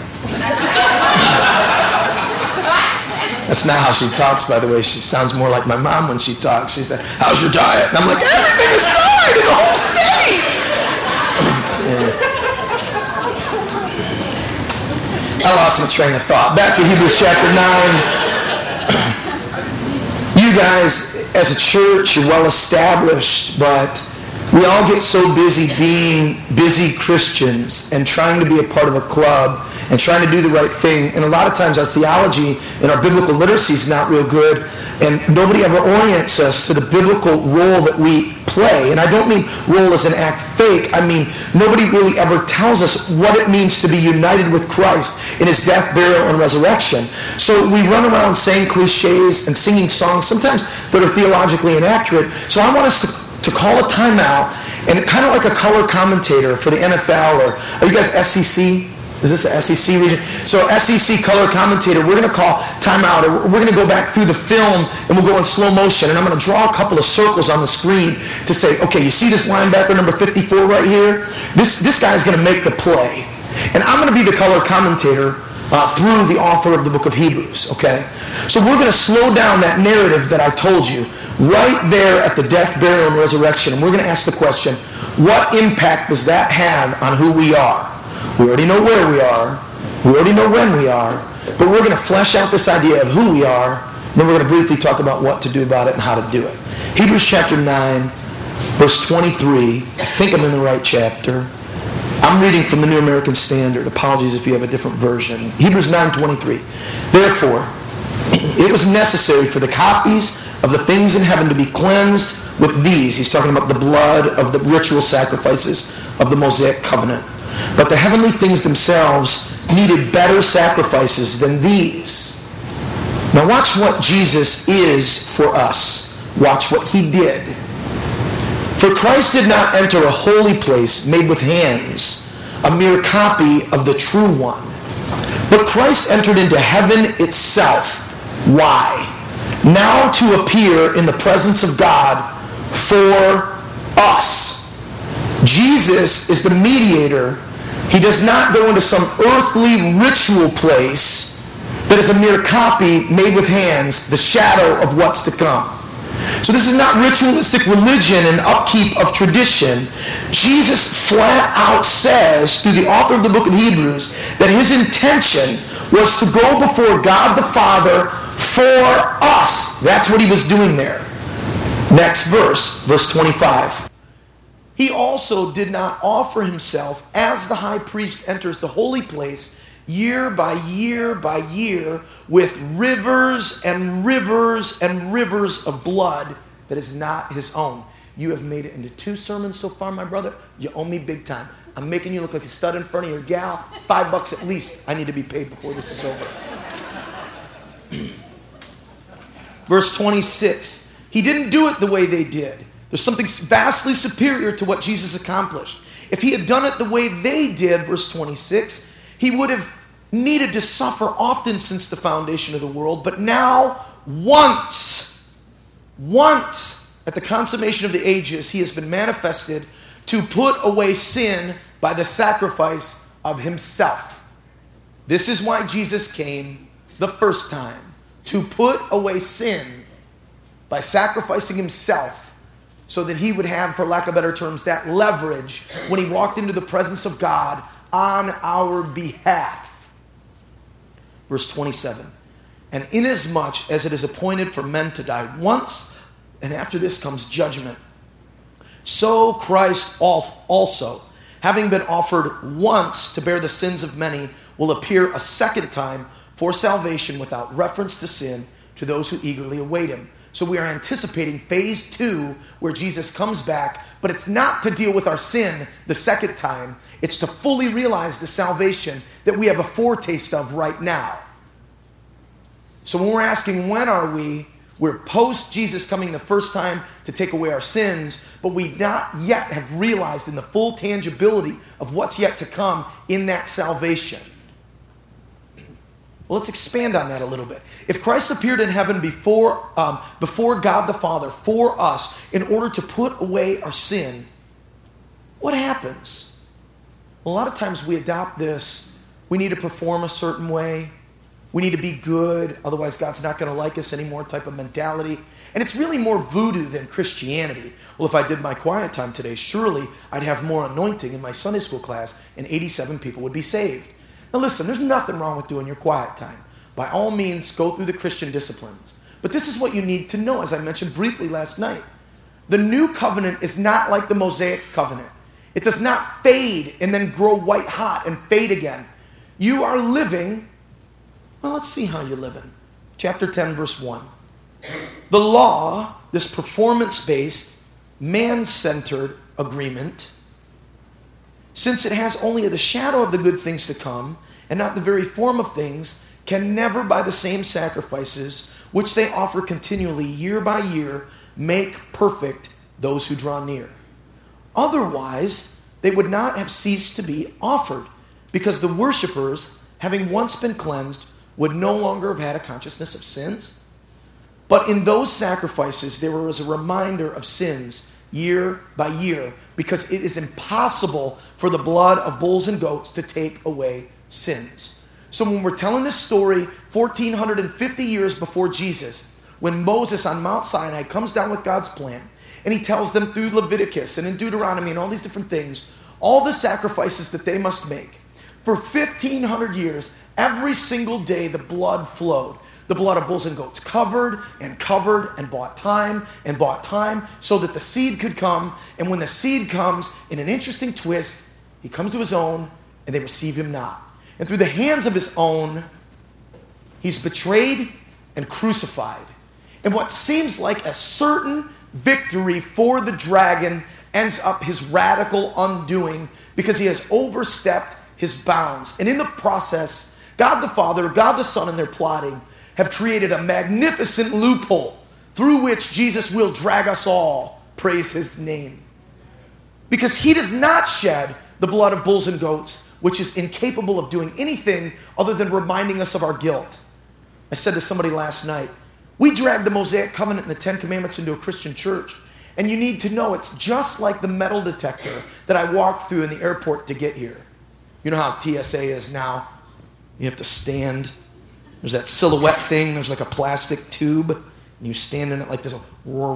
That's not how she talks, by the way. She sounds more like my mom when she talks. She said, "How's your diet?" And I'm like, "Everything is fine in the whole state." I lost my train of thought. Back to Hebrews chapter 9. You guys, as a church, you're well established, but we all get so busy being busy Christians and trying to be a part of a club and trying to do the right thing. And a lot of times our theology and our biblical literacy is not real good, and nobody ever orients us to the biblical role that we play. And I don't mean role as an act fake. I mean nobody really ever tells us what it means to be united with Christ in his death, burial, and resurrection. So we run around saying cliches and singing songs, sometimes that are theologically inaccurate. So I want us to call a timeout, and kind of like a color commentator for the NFL, or are you guys SEC? Is this an SEC region? So SEC color commentator, we're going to call timeout, or we're going to go back through the film, and we'll go in slow motion, and I'm going to draw a couple of circles on the screen to say, okay, you see this linebacker number 54 right here? This guy's going to make the play. And I'm going to be the color commentator through the author of the book of Hebrews, okay? So we're going to slow down that narrative that I told you right there at the death, burial, and resurrection, and we're going to ask the question, what impact does that have on who we are? We already know where we are. We already know when we are. But we're going to flesh out this idea of who we are. And then we're going to briefly talk about what to do about it and how to do it. Hebrews chapter 9, verse 23. I think I'm in the right chapter. I'm reading from the New American Standard. Apologies if you have a different version. Hebrews 9:23. Therefore, it was necessary for the copies of the things in heaven to be cleansed with these. He's talking about the blood of the ritual sacrifices of the Mosaic covenant. But the heavenly things themselves needed better sacrifices than these. Now watch what Jesus is for us. Watch what he did. For Christ did not enter a holy place made with hands, a mere copy of the true one. But Christ entered into heaven itself. Why? Now to appear in the presence of God for us. Jesus is the mediator. He does not go into some earthly ritual place that is a mere copy made with hands, the shadow of what's to come. So this is not ritualistic religion and upkeep of tradition. Jesus flat out says through the author of the book of Hebrews that his intention was to go before God the Father for us. That's what he was doing there. Next verse, verse 25. He also did not offer himself as the high priest enters the holy place year by year by year with rivers and rivers and rivers of blood that is not his own. You have made it into 2 sermons so far, my brother. You owe me big time. I'm making you look like a stud in front of your gal. $5 at least I need to be paid before this is over. Verse 26. He didn't do it the way they did. There's something vastly superior to what Jesus accomplished. If he had done it the way they did, verse 26, he would have needed to suffer often since the foundation of the world. But now, once, at the consummation of the ages, he has been manifested to put away sin by the sacrifice of himself. This is why Jesus came the first time, to put away sin by sacrificing himself, so that he would have, for lack of better terms, that leverage when he walked into the presence of God on our behalf. Verse 27. And inasmuch as it is appointed for men to die once, and after this comes judgment. So Christ also, having been offered once to bear the sins of many, will appear a second time for salvation without reference to sin to those who eagerly await him. So we are anticipating phase 2 where Jesus comes back, but it's not to deal with our sin the second time. It's to fully realize the salvation that we have a foretaste of right now. So when we're asking when are we, we're post Jesus coming the first time to take away our sins, but we not yet have realized in the full tangibility of what's yet to come in that salvation. Well, let's expand on that a little bit. If Christ appeared in heaven before God the Father for us in order to put away our sin, what happens? Well, a lot of times we adopt this. We need to perform a certain way. We need to be good, otherwise God's not going to like us anymore type of mentality. And it's really more voodoo than Christianity. Well, if I did my quiet time today, surely I'd have more anointing in my Sunday school class and 87 people would be saved. Now listen, there's nothing wrong with doing your quiet time. By all means, go through the Christian disciplines. But this is what you need to know, as I mentioned briefly last night. The new covenant is not like the Mosaic covenant. It does not fade and then grow white hot and fade again. You are living, well, let's see how you're living. Chapter 10, verse 1. The law, this performance-based, man-centered agreement, since it has only the shadow of the good things to come and not the very form of things, can never by the same sacrifices which they offer continually year by year make perfect those who draw near. Otherwise, they would not have ceased to be offered, because the worshipers, having once been cleansed, would no longer have had a consciousness of sins. But in those sacrifices, there was a reminder of sins year by year, because it is impossible for the blood of bulls and goats to take away sins. So when we're telling this story 1,450 years before Jesus, when Moses on Mount Sinai comes down with God's plan, and he tells them through Leviticus and in Deuteronomy and all these different things, all the sacrifices that they must make. For 1,500 years, every single day the blood flowed. The blood of bulls and goats covered and bought time so that the seed could come. And when the seed comes, in an interesting twist, he comes to his own and they receive him not. And through the hands of his own, he's betrayed and crucified. And what seems like a certain victory for the dragon ends up his radical undoing, because he has overstepped his bounds. And in the process, God the Father, God the Son, and their plotting have created a magnificent loophole through which Jesus will drag us all. Praise his name. Because he does not shed the blood of bulls and goats, which is incapable of doing anything other than reminding us of our guilt. I said to somebody last night, we drag the Mosaic Covenant and the Ten Commandments into a Christian church. And you need to know it's just like the metal detector that I walked through in the airport to get here. You know how TSA is now? You have to stand. There's that silhouette thing. There's like a plastic tube. And you stand in it like this.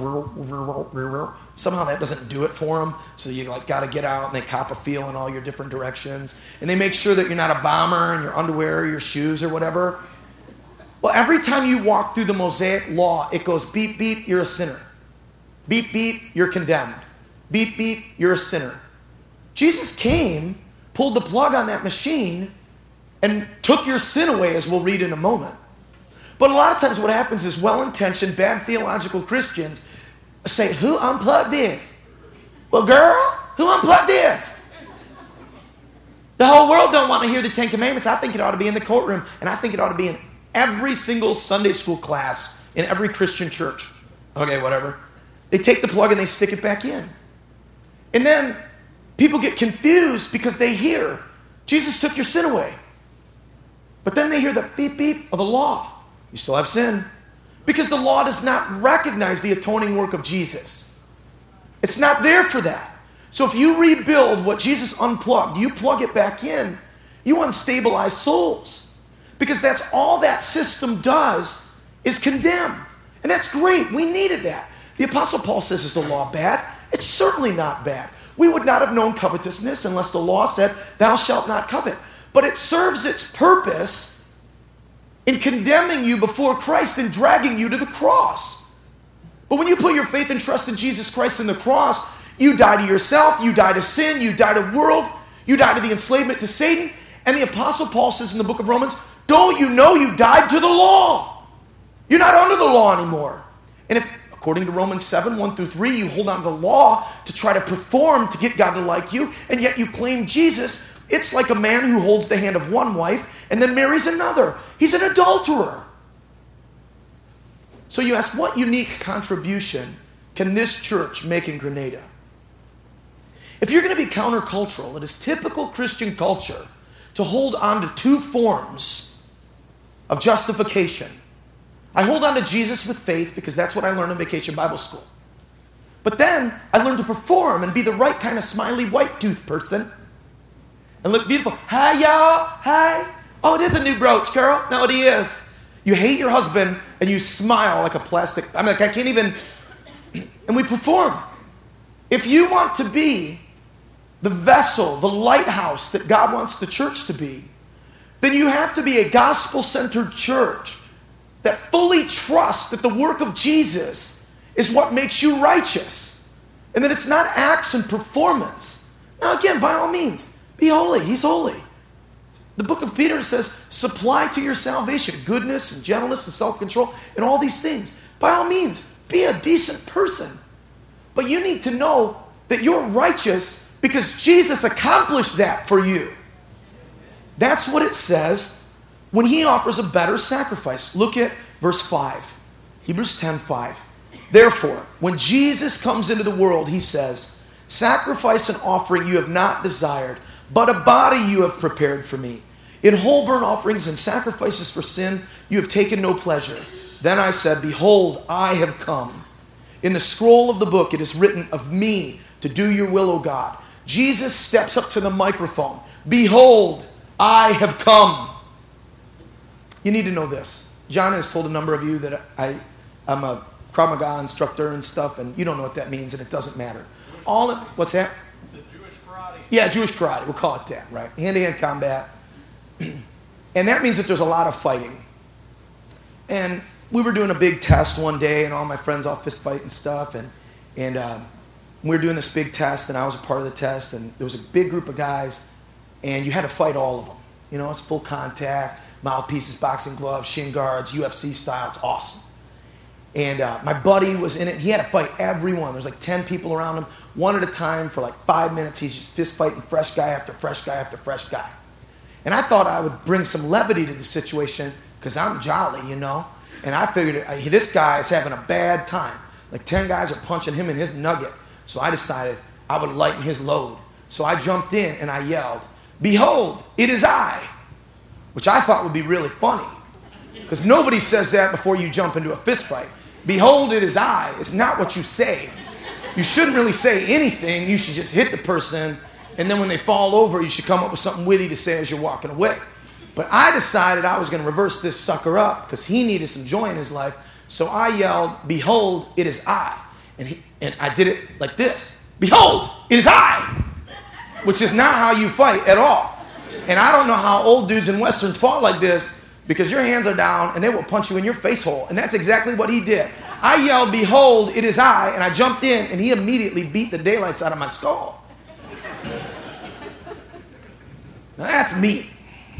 Somehow that doesn't do it for them. So you got to get out and they cop a feel in all your different directions. And they make sure that you're not a bomber in your underwear or your shoes or whatever. Well, every time you walk through the Mosaic law, it goes beep, beep, you're a sinner. Beep, beep, you're condemned. Beep, beep, you're a sinner. Jesus came, pulled the plug on that machine, and took your sin away, as we'll read in a moment. But a lot of times what happens is well-intentioned, bad theological Christians say, who unplugged this? Well, girl, who unplugged this? The whole world don't want to hear the Ten Commandments. I think it ought to be in the courtroom, and I think it ought to be in every single Sunday school class in every Christian church. Okay, whatever. They take the plug and they stick it back in. And then people get confused because they hear, Jesus took your sin away. But then they hear the beep, beep of the law. You still have sin. Because the law does not recognize the atoning work of Jesus. It's not there for that. So if you rebuild what Jesus unplugged, you plug it back in, you unstabilize souls. Because that's all that system does is condemn. And that's great. We needed that. The Apostle Paul says, is the law bad? It's certainly not bad. We would not have known covetousness unless the law said, thou shalt not covet. But it serves its purpose in condemning you before Christ and dragging you to the cross. But when you put your faith and trust in Jesus Christ and the cross, You die to yourself. You die to sin. You die to the world. You die to the enslavement to Satan. And the Apostle Paul says in the book of Romans, don't you know you died to the law? You're not under the law anymore. And if, according to Romans 7, 1 through 3, you hold on to the law to try to perform to get God to like you, and yet you claim Jesus, it's like a man who holds the hand of one wife and then marries another. He's an adulterer. So you ask, what unique contribution can this church make in Grenada? If you're going to be countercultural, it is typical Christian culture to hold on to two forms of justification. I hold on to Jesus with faith because that's what I learned in Vacation Bible School. But then I learned to perform and be the right kind of smiley white tooth person and look beautiful. Hi, y'all. Hi. Oh, it is a new brooch, girl. No, it is. You hate your husband and you smile like a plastic. I'm like, I can't even. And we perform. If you want to be the vessel, the lighthouse that God wants the church to be, then you have to be a gospel-centered church that fully trusts that the work of Jesus is what makes you righteous. And that it's not acts and performance. Now again, by all means, be holy. He's holy. The book of Peter says, supply to your salvation goodness and gentleness and self-control and all these things. By all means, be a decent person. But you need to know that you're righteous because Jesus accomplished that for you. That's what it says when he offers a better sacrifice. Look at verse 5. Hebrews 10:5. Therefore, when Jesus comes into the world, he says, sacrifice and offering you have not desired, but a body you have prepared for me. In whole burnt offerings and sacrifices for sin, you have taken no pleasure. Then I said, behold, I have come. In the scroll of the book, it is written of me to do your will, O God. Jesus steps up to the microphone. Behold, I have come. You need to know this. John has told a number of you that I'm a Krav Maga instructor and stuff, and you don't know what that means, and it doesn't matter. What's that? It's a Jewish karate. Yeah, Jewish karate. We'll call it that, right? Hand-to-hand combat. And that means that there's a lot of fighting. And we were doing a big test one day, and all my friends all fist fight and stuff, and we were doing this big test, and I was a part of the test, and there was a big group of guys, and you had to fight all of them. You know, it's full contact, mouthpieces, boxing gloves, shin guards, UFC style. It's awesome. And my buddy was in it. He had to fight everyone. There's like 10 people around him, one at a time for like 5 minutes. He's just fist fighting fresh guy after fresh guy after fresh guy. And I thought I would bring some levity to the situation because I'm jolly, you know. And I figured this guy is having a bad time. Like 10 guys are punching him in his nugget. So I decided I would lighten his load. So I jumped in and I yelled, behold, it is I. Which I thought would be really funny. Because nobody says that before you jump into a fist fight. Behold, it is I. It's not what you say. You shouldn't really say anything. You should just hit the person. And then when they fall over, you should come up with something witty to say as you're walking away. But I decided I was going to reverse this sucker up because he needed some joy in his life. So I yelled, behold, it is I. And I did it like this. Behold, it is I. Which is not how you fight at all. And I don't know how old dudes in Westerns fought like this because your hands are down and they will punch you in your face hole. And that's exactly what he did. I yelled, behold, it is I. And I jumped in and he immediately beat the daylights out of my skull. Now that's me.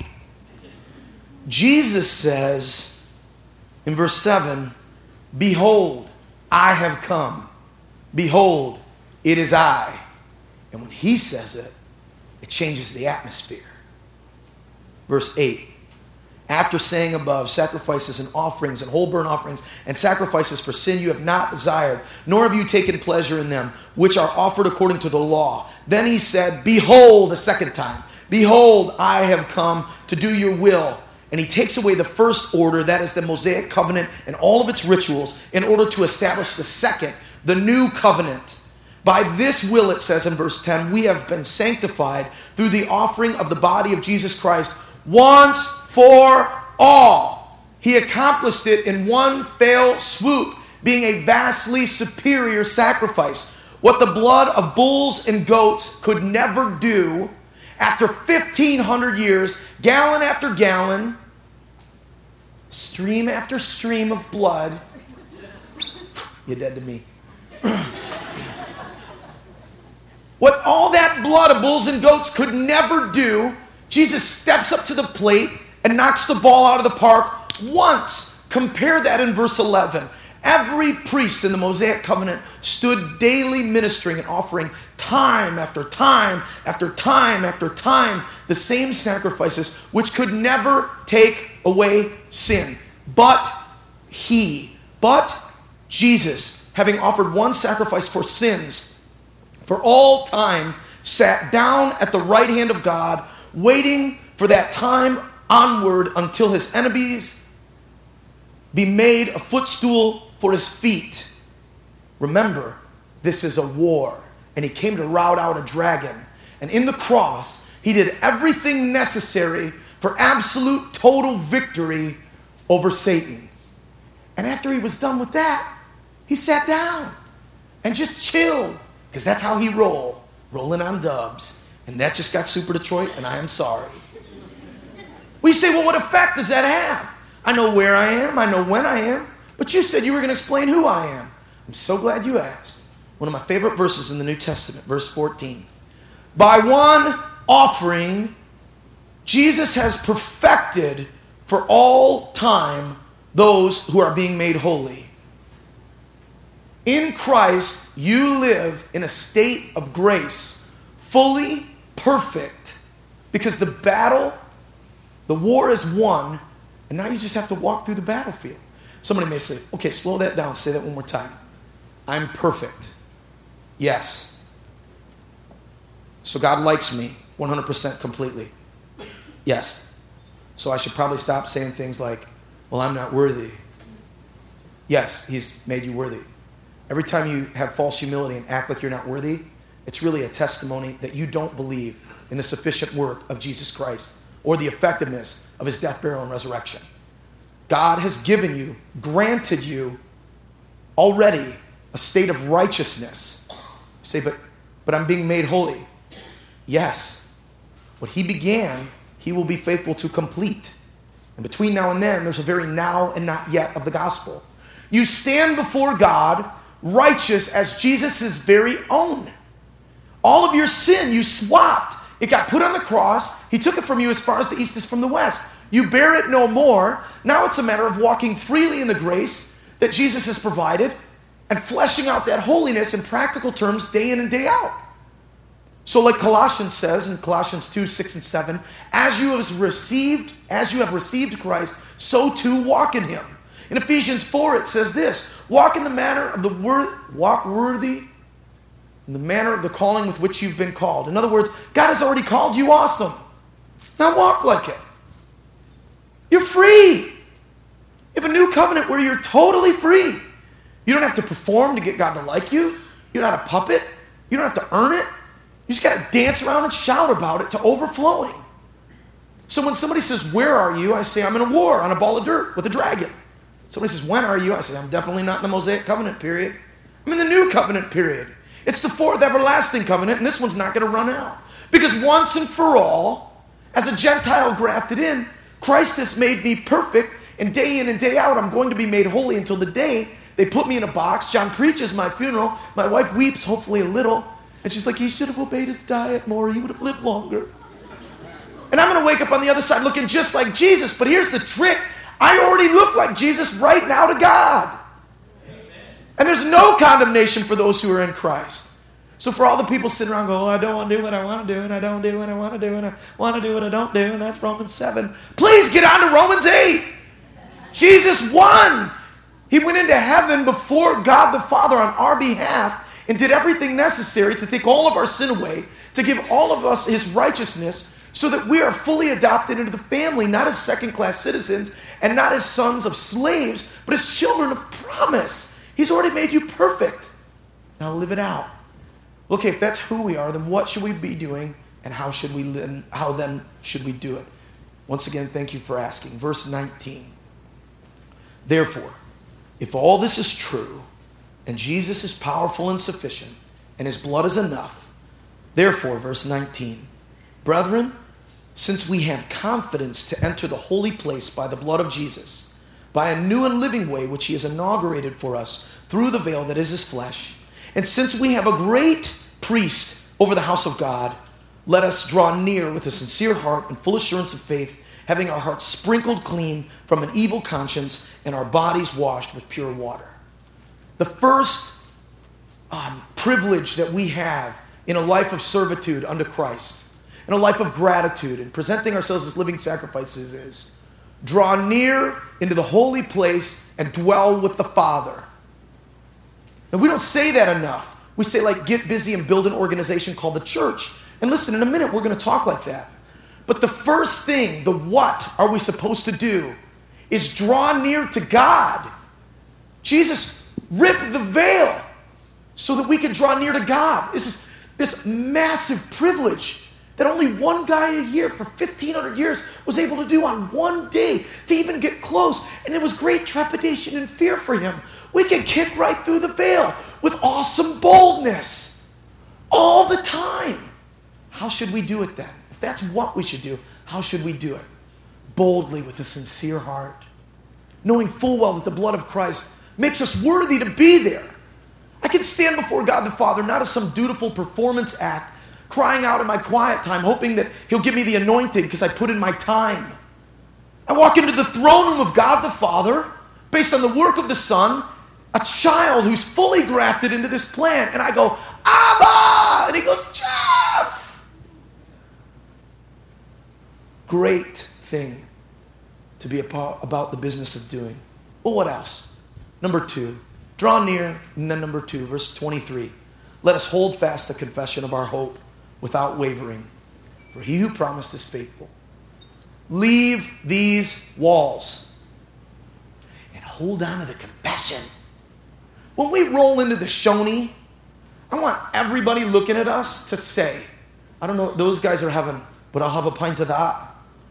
Jesus says in verse 7, behold, I have come. Behold, it is I. And when he says it, it changes the atmosphere. Verse 8, after saying above, sacrifices and offerings and whole burnt offerings and sacrifices for sin you have not desired, nor have you taken pleasure in them, which are offered according to the law. Then he said, behold, a second time, behold, I have come to do your will. And he takes away the first order, that is the Mosaic covenant and all of its rituals, in order to establish the second, the new covenant. By this will, it says in verse 10, we have been sanctified through the offering of the body of Jesus Christ once for all. He accomplished it in one fell swoop, being a vastly superior sacrifice. What the blood of bulls and goats could never do, after 1,500 years, gallon after gallon, stream after stream of blood. You're dead to me. What all that blood of bulls and goats could never do, Jesus steps up to the plate and knocks the ball out of the park once. Compare that in verse 11. Every priest in the Mosaic covenant stood daily ministering and offering time after time after time after time the same sacrifices which could never take away sin. But Jesus, having offered one sacrifice for sins for all time, sat down at the right hand of God, waiting for that time onward until his enemies be made a footstool for his feet. Remember, this is a war, and he came to rout out a dragon. And in the cross, he did everything necessary for absolute total victory over Satan. And after he was done with that, he sat down and just chilled, because that's how he rolled, rolling on dubs. And that just got Super Detroit, and I am sorry. We say, well, what effect does that have? I know where I am, I know when I am, but you said you were going to explain who I am. I'm so glad you asked. One of my favorite verses in the New Testament, verse 14. By one offering, Jesus has perfected for all time those who are being made holy. In Christ, you live in a state of grace, fully perfect, because the war is won, and now you just have to walk through the battlefield. Somebody may say, okay, slow that down. Say that one more time. I'm perfect. Yes. So God likes me 100% completely. Yes. So I should probably stop saying things like, well, I'm not worthy. Yes, he's made you worthy. Every time you have false humility and act like you're not worthy, it's really a testimony that you don't believe in the sufficient work of Jesus Christ or the effectiveness of his death, burial, and resurrection. God has given you, granted you already a state of righteousness. You say, but I'm being made holy. Yes. What he began, he will be faithful to complete. And between now and then, there's a very now and not yet of the gospel. You stand before God righteous as Jesus' very own. All of your sin you swapped. It got put on the cross. He took it from you as far as the east is from the west. You bear it no more. Now it's a matter of walking freely in the grace that Jesus has provided and fleshing out that holiness in practical terms day in and day out. So like Colossians says in Colossians 2, 6, and 7, as you have received Christ, so too walk in him. In Ephesians 4 it says this, walk worthy in the manner of the calling with which you've been called. In other words, God has already called you awesome. Now walk like it. You're free. You have a new covenant where you're totally free. You don't have to perform to get God to like you. You're not a puppet. You don't have to earn it. You just got to dance around and shout about it to overflowing. So when somebody says, where are you? I say, I'm in a war on a ball of dirt with a dragon. Somebody says, when are you? I say, I'm definitely not in the Mosaic covenant period. I'm in the new covenant period. It's the fourth everlasting covenant, and this one's not going to run out. Because once and for all, as a Gentile grafted in, Christ has made me perfect, and day in and day out, I'm going to be made holy until the day they put me in a box. John preaches my funeral. My wife weeps, hopefully a little, and she's like, he should have obeyed his diet more. He would have lived longer. And I'm going to wake up on the other side looking just like Jesus, but here's the trick. I already look like Jesus right now to God. Amen. And there's no condemnation for those who are in Christ. So for all the people sitting around going, oh, I don't want to do what I want to do, and I don't do what I want to do, and I want to do what I don't do, and that's Romans 7. Please get on to Romans 8. Jesus won. He went into heaven before God the Father on our behalf and did everything necessary to take all of our sin away, to give all of us his righteousness, so that we are fully adopted into the family, not as second-class citizens and not as sons of slaves, but as children of promise. He's already made you perfect. Now live it out. Okay, if that's who we are, then what should we be doing, and how then should we do it? Once again, thank you for asking. Verse 19. Therefore, if all this is true, and Jesus is powerful and sufficient, and his blood is enough, therefore, verse 19, brethren, since we have confidence to enter the holy place by the blood of Jesus, by a new and living way which he has inaugurated for us through the veil that is his flesh, and since we have a great priest over the house of God, let us draw near with a sincere heart and full assurance of faith, having our hearts sprinkled clean from an evil conscience and our bodies washed with pure water. The first privilege that we have in a life of servitude unto Christ, in a life of gratitude and presenting ourselves as living sacrifices is draw near into the holy place and dwell with the Father. Now, we don't say that enough. We say, like, get busy and build an organization called the church. And listen, in a minute, we're going to talk like that. But the first thing, the what are we supposed to do, is draw near to God. Jesus ripped the veil so that we can draw near to God. This is this massive privilege that only one guy a year for 1,500 years was able to do on one day to even get close. And it was great trepidation and fear for him. We can kick right through the veil with awesome boldness all the time. How should we do it then? If that's what we should do, how should we do it? Boldly with a sincere heart, knowing full well that the blood of Christ makes us worthy to be there. I can stand before God the Father not as some dutiful performance act, crying out in my quiet time, hoping that He'll give me the anointing because I put in my time. I walk into the throne room of God the Father based on the work of the Son, a child who's fully grafted into this plan, and I go, Abba! And He goes, Jeff! Great thing to be about the business of doing. Well, what else? Number 2, draw near, and then number 2, verse 23. Let us hold fast the confession of our hope without wavering, for He who promised is faithful. Leave these walls and hold on to the confession. When we roll into the Shoney, I want everybody looking at us to say, I don't know what those guys are having, but I'll have a pint of that.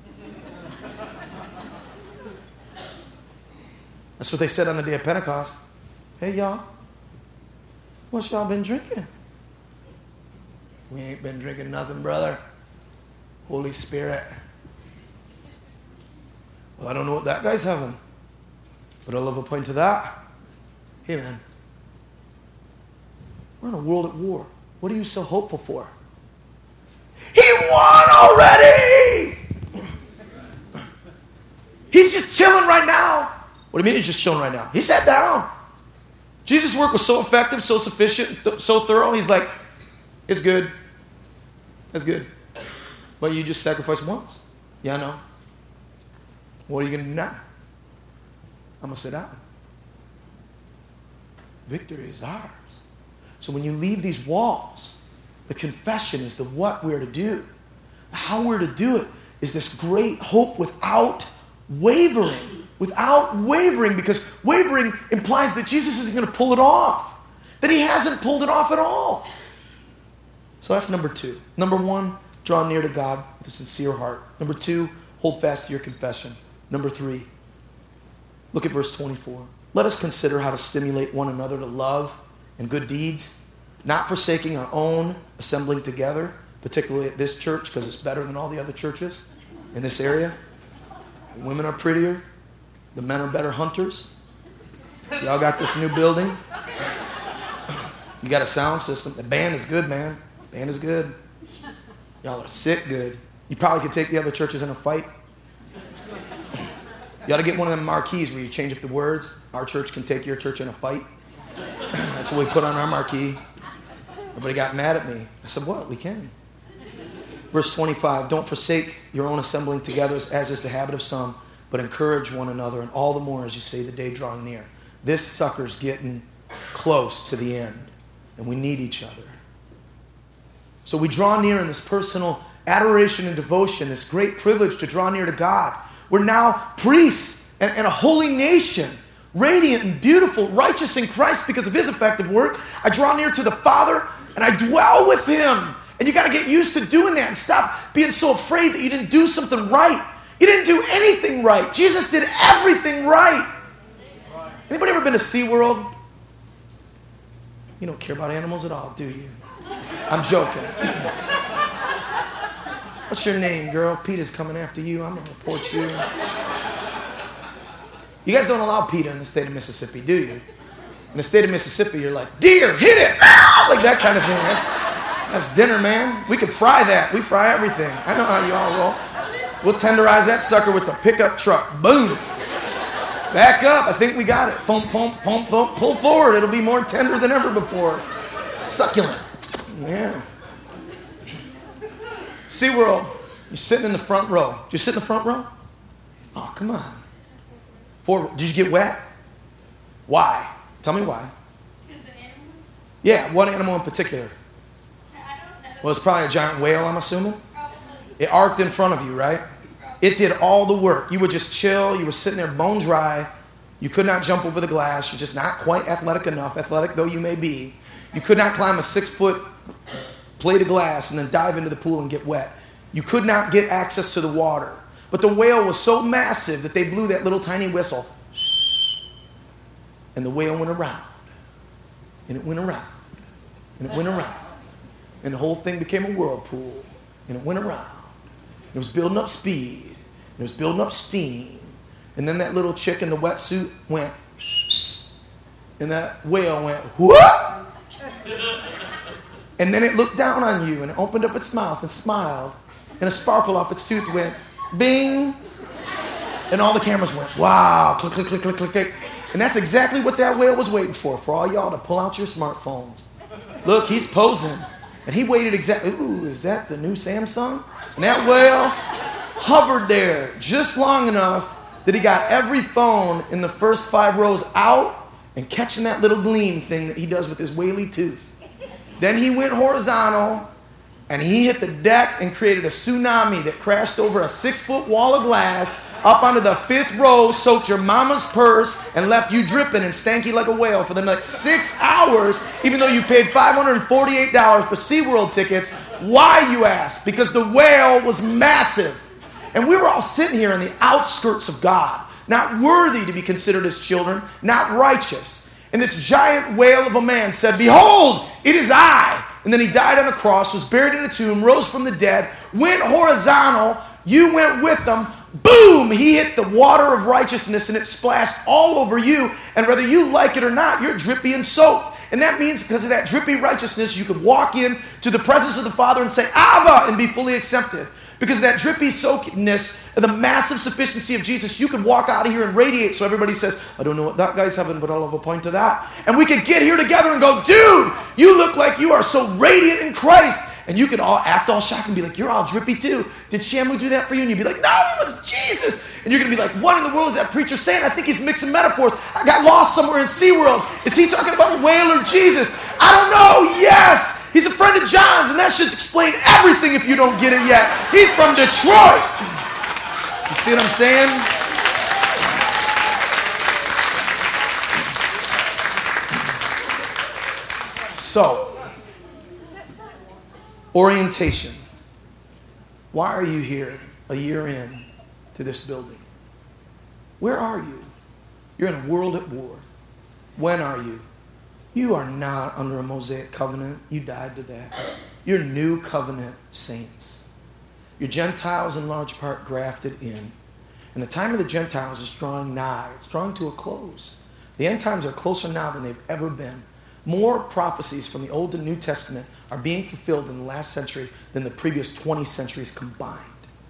That's what they said on the day of Pentecost. Hey, y'all, what y'all been drinking? We ain't been drinking nothing, brother. Holy Spirit. Well, I don't know what that guy's having, but I'll have a pint of that. Hey, man, we're in a world at war. What are you so hopeful for? He won already! He's just chilling right now. What do you mean he's just chilling right now? He sat down. Jesus' work was so effective, so sufficient, so thorough. He's like, it's good. That's good. But you just sacrificed once. Yeah, I know. What are you going to do now? I'm going to sit down. Victory is ours. So when you leave these walls, the confession is the what we're to do. How we're to do it is this great hope without wavering. Without wavering, because wavering implies that Jesus isn't going to pull it off. That He hasn't pulled it off at all. So that's number 2. Number 1, draw near to God with a sincere heart. Number 2, hold fast to your confession. Number 3, look at verse 24. Let us consider how to stimulate one another to love and good deeds, not forsaking our own assembling together, particularly at this church because it's better than all the other churches in this area. The women are prettier. The men are better hunters. Y'all got this new building. You got a sound system. The band is good, man. The band is good. Y'all are sick good. You probably could take the other churches in a fight. You ought to get one of them marquees where you change up the words. Our church can take your church in a fight. That's what we put on our marquee. Everybody got mad at me. I said, what? We can. Verse 25, don't forsake your own assembling together as is the habit of some, but encourage one another, and all the more as you see the day drawing near. This sucker's getting close to the end, and we need each other. So we draw near in this personal adoration and devotion, this great privilege to draw near to God. We're now priests and a holy nation, radiant and beautiful, righteous in Christ because of His effective work. I draw near to the Father, and I dwell with Him. And you got to get used to doing that and stop being so afraid that you didn't do something right. You didn't do anything right. Jesus did everything right. Anybody ever been to SeaWorld? You don't care about animals at all, do you? I'm joking. What's your name, girl? Peter's coming after you. I'm going to report you. You guys don't allow PETA in the state of Mississippi, do you? In the state of Mississippi, you're like, deer, hit it! Ah! Like that kind of thing. That's dinner, man. We could fry that. We fry everything. I know how you all roll. We'll tenderize that sucker with the pickup truck. Boom. Back up. I think we got it. Thump, thump, thump, thump. Pull forward. It'll be more tender than ever before. Succulent. Yeah. SeaWorld. You're sitting in the front row. Did you sit in the front row? Oh, come on. Did you get wet? Why? Tell me why. Yeah, what animal in particular? Well, it's probably a giant whale, I'm assuming. It arced in front of you, right? It did all the work. You were just chill. You were sitting there bone dry. You could not jump over the glass. You're just not quite athletic enough, athletic though you may be. You could not climb a 6-foot plate of glass and then dive into the pool and get wet. You could not get access to the water. But the whale was so massive that they blew that little tiny whistle. And the whale went around. And it went around. And it went around. And the whole thing became a whirlpool. And it went around. It was building up speed. It was building up steam. And then that little chick in the wetsuit went. And that whale went, whoop! And then it looked down on you and it opened up its mouth and smiled. And a sparkle off its tooth went, bing! And all the cameras went, wow, click, click, click, click, click, click. And that's exactly what that whale was waiting for all y'all to pull out your smartphones. Look, he's posing. And he waited exactly, ooh, is that the new Samsung? And that whale hovered there just long enough that he got every phone in the first 5 rows out and catching that little gleam thing that he does with his whaley tooth. Then he went horizontal and he hit the deck and created a tsunami that crashed over a 6-foot wall of glass up onto the 5th row, soaked your mama's purse, and left you dripping and stanky like a whale for the next 6 hours, even though you paid $548 for SeaWorld tickets. Why, you ask? Because the whale was massive. And we were all sitting here on the outskirts of God, not worthy to be considered his children, not righteous. And this giant whale of a man said, behold, it is I. And then he died on a cross, was buried in a tomb, rose from the dead, went horizontal. You went with them. Boom! He hit the water of righteousness and it splashed all over you. And whether you like it or not, you're drippy and soaked. And that means because of that drippy righteousness, you could walk in to the presence of the Father and say, Abba, and be fully accepted. Because of that drippy soakedness and the massive sufficiency of Jesus, you could walk out of here and radiate. So everybody says, I don't know what that guy's having, but I'll have a point to that. And we could get here together and go, dude, you look like you are so radiant in Christ. And you could all act all shocked and be like, you're all drippy too. Did Shamu do that for you? And you'd be like, no, it was Jesus. And you're going to be like, what in the world is that preacher saying? I think he's mixing metaphors. I got lost somewhere in SeaWorld. Is he talking about a whale or Jesus? I don't know. Yes. He's a friend of John's, and that should explain everything if you don't get it yet. He's from Detroit. You see what I'm saying? So, orientation. Why are you here a year in to this building? Where are you? You're in a world at war. When are you? You are not under a Mosaic covenant. You died to that. You're new covenant saints. You're Gentiles in large part grafted in. And the time of the Gentiles is drawing nigh. It's drawing to a close. The end times are closer now than they've ever been. More prophecies from the Old and New Testament are being fulfilled in the last century than the previous 20 centuries combined.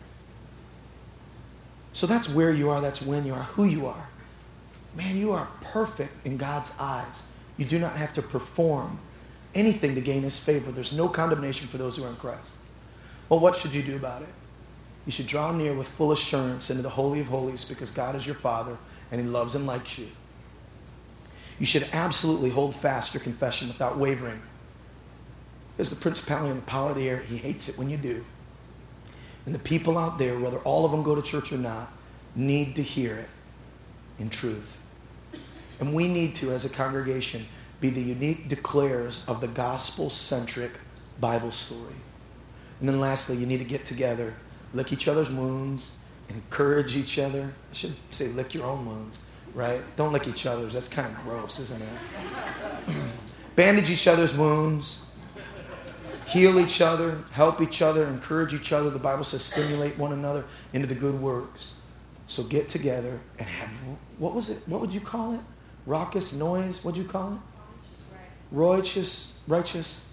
So that's where you are. That's when you are. Who you are. Man, you are perfect in God's eyes. You do not have to perform anything to gain his favor. There's no condemnation for those who are in Christ. Well, what should you do about it? You should draw near with full assurance into the Holy of Holies because God is your Father and he loves and likes you. You should absolutely hold fast your confession without wavering. There's the principality and the power of the air. He hates it when you do. And the people out there, whether all of them go to church or not, need to hear it in truth. And we need to, as a congregation, be the unique declarers of the gospel-centric Bible story. And then lastly, you need to get together, lick each other's wounds, encourage each other. I should say lick your own wounds, right? Don't lick each other's. That's kind of gross, isn't it? Bandage each other's wounds. Heal each other. Help each other. Encourage each other. The Bible says stimulate one another into the good works. So get together and have, what was it? What would you call it? Raucous noise? What'd you call it? Righteous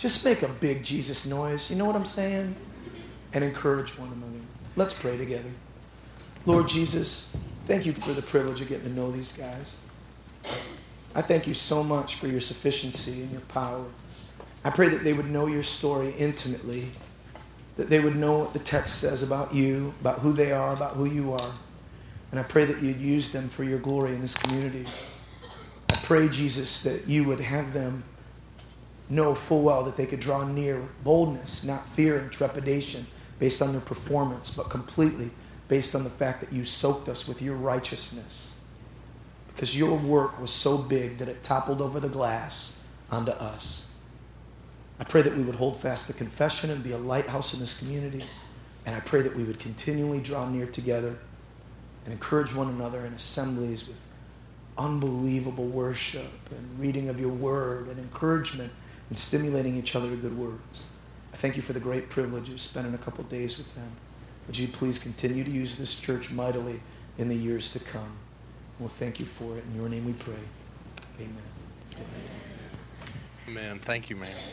Just make a big Jesus noise. You know what I'm saying? And encourage one another. Let's pray together. Lord Jesus, thank you for the privilege of getting to know these guys. I thank you so much for your sufficiency and your power. I pray that they would know your story intimately, that they would know what the text says about you, about who they are, about who you are. And I pray that you'd use them for your glory in this community. I pray, Jesus, that you would have them know full well that they could draw near with boldness, not fear and trepidation based on their performance, but completely based on the fact that you soaked us with your righteousness. Because your work was so big that it toppled over the glass onto us. I pray that we would hold fast to confession and be a lighthouse in this community. And I pray that we would continually draw near together and encourage one another in assemblies with unbelievable worship and reading of your word and encouragement and stimulating each other to good words. I thank you for the great privilege of spending a couple days with them. Would you please continue to use this church mightily in the years to come? We'll thank you for it. In your name we pray. Amen. Amen. Thank you, man.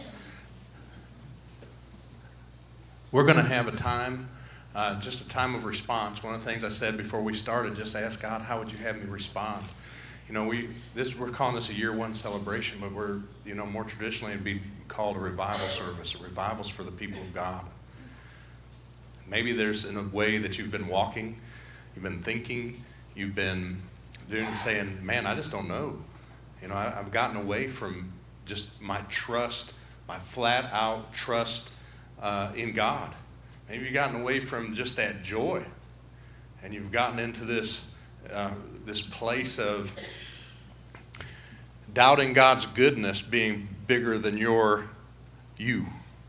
We're going to have a time, just a time of response. One of the things I said before we started, just ask God, how would you have me respond? You know, we're calling this a year one celebration, but we're, more traditionally it'd be called a revival service, a revivals for the people of God. Maybe there's in a way that you've been walking, you've been thinking, you've been doing, saying, man, I just don't know. I've gotten away from just my trust, my flat out trust in God. Maybe you've gotten away from just that joy, and you've gotten into this place of doubting God's goodness being bigger than you.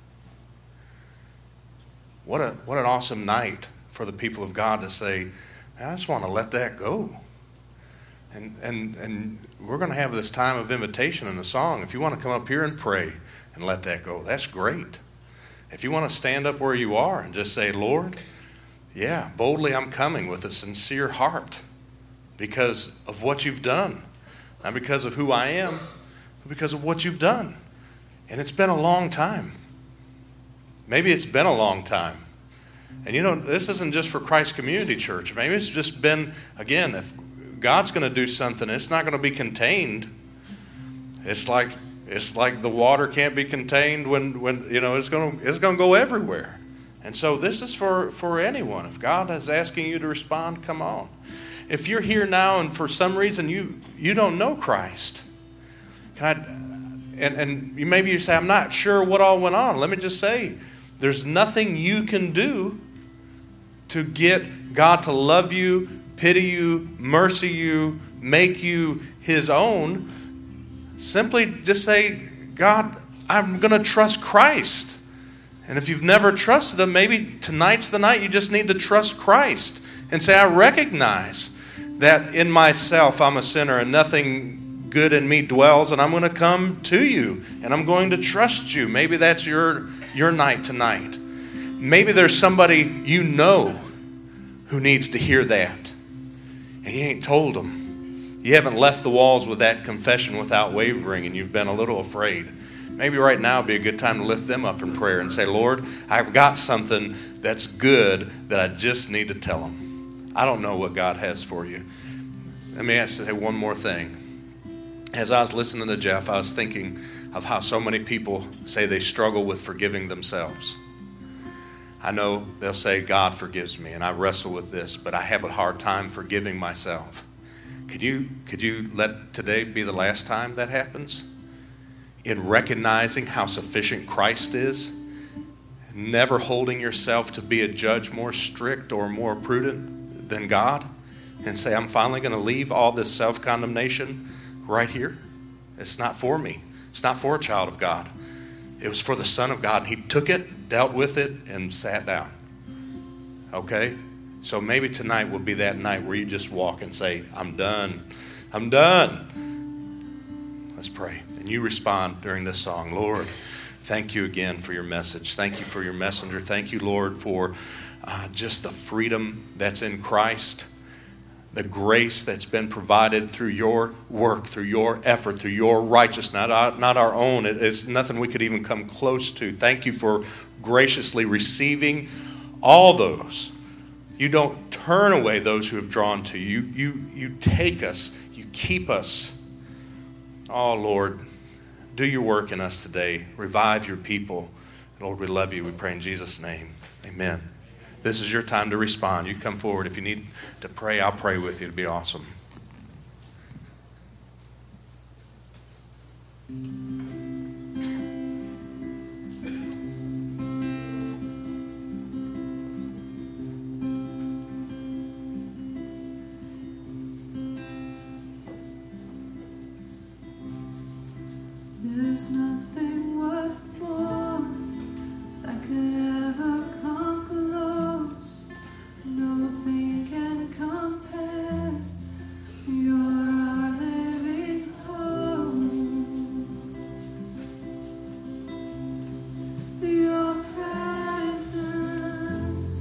What an awesome night for the people of God to say, I just want to let that go. And we're going to have this time of invitation in the song. If you want to come up here and pray and let that go, that's great. If you want to stand up where you are and just say, Lord, yeah, boldly I'm coming with a sincere heart because of what you've done. Not because of who I am, but because of what you've done. And it's been a long time. Maybe it's been a long time. And this isn't just for Christ Community Church. Maybe it's just been, again, if God's going to do something, it's not going to be contained. It's like the water can't be contained when it's going to go everywhere. And so this is for anyone. If God is asking you to respond, come on. If you're here now and for some reason you don't know Christ, and maybe you say, I'm not sure what all went on. Let me just say, there's nothing you can do to get God to love you, pity you, mercy you, make you His own. Simply just say, God, I'm going to trust Christ. And if you've never trusted Him, maybe tonight's the night you just need to trust Christ and say, I recognize that in myself I'm a sinner and nothing good in me dwells, and I'm going to come to you and I'm going to trust you. Maybe that's your night tonight. Maybe there's somebody who needs to hear that, and you ain't told them. You haven't left the walls with that confession without wavering, and you've been a little afraid. Maybe right now would be a good time to lift them up in prayer and say, Lord, I've got something that's good that I just need to tell them. I don't know what God has for you. Let me say one more thing. As I was listening to Jeff, I was thinking of how so many people say they struggle with forgiving themselves. I know they'll say, God forgives me, and I wrestle with this, but I have a hard time forgiving myself. Could you let today be the last time that happens? In recognizing how sufficient Christ is, never holding yourself to be a judge more strict or more prudent than God, and say, I'm finally going to leave all this self-condemnation right here. It's not for me. It's not for a child of God. It was for the Son of God. He took it, dealt with it, and sat down. Okay? So maybe tonight will be that night where you just walk and say, I'm done. I'm done. Let's pray. And you respond during this song. Lord, thank you again for your message. Thank you for your messenger. Thank you, Lord, for just the freedom that's in Christ. the grace that's been provided through your work, through your effort, through your righteousness, not our own. It's nothing we could even come close to. Thank you for graciously receiving all those. You don't turn away those who have drawn to you. You take us. You keep us. Oh, Lord, do your work in us today. Revive your people. Lord, we love you. We pray in Jesus' name. Amen. This is your time to respond. You come forward. If you need to pray, I'll pray with you. It'd be awesome. There's nothing worth more that could ever come close. Nothing can compare. You're our living hope. Your presence,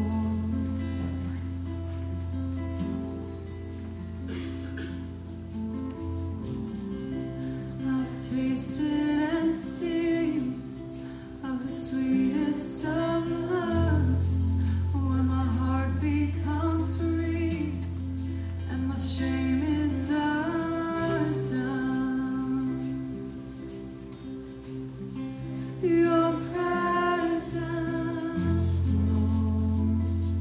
Lord. I've tasted and seen of the sweetest of loves, when my heart becomes free and my shame is undone. Your presence, Lord.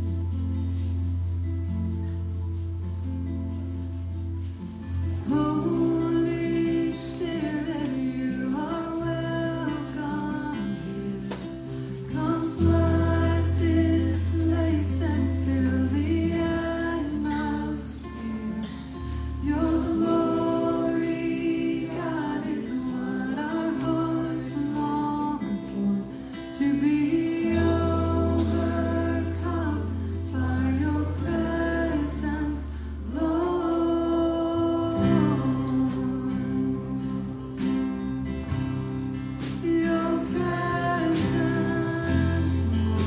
Holy Spirit, you are welcome here. Come flood this place and fill the atmosphere. Your glory, God, is what our hearts long for. To be overcome by your presence, Lord. Your presence,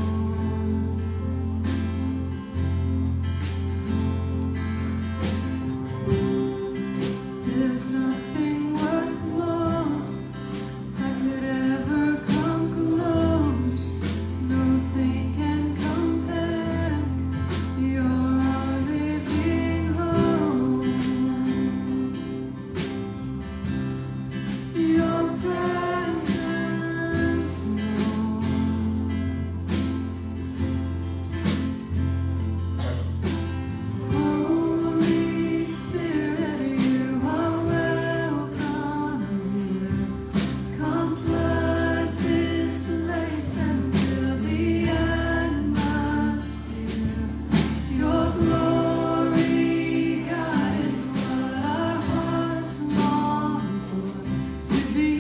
Lord. There's nothing worth more that could ever come close. Nothing can compare. You're our living hope. Your presence, Lord. Holy Spirit, you are welcome here. Come flood this place and fill the atmosphere. Your glory, God, is what our hearts long for. To be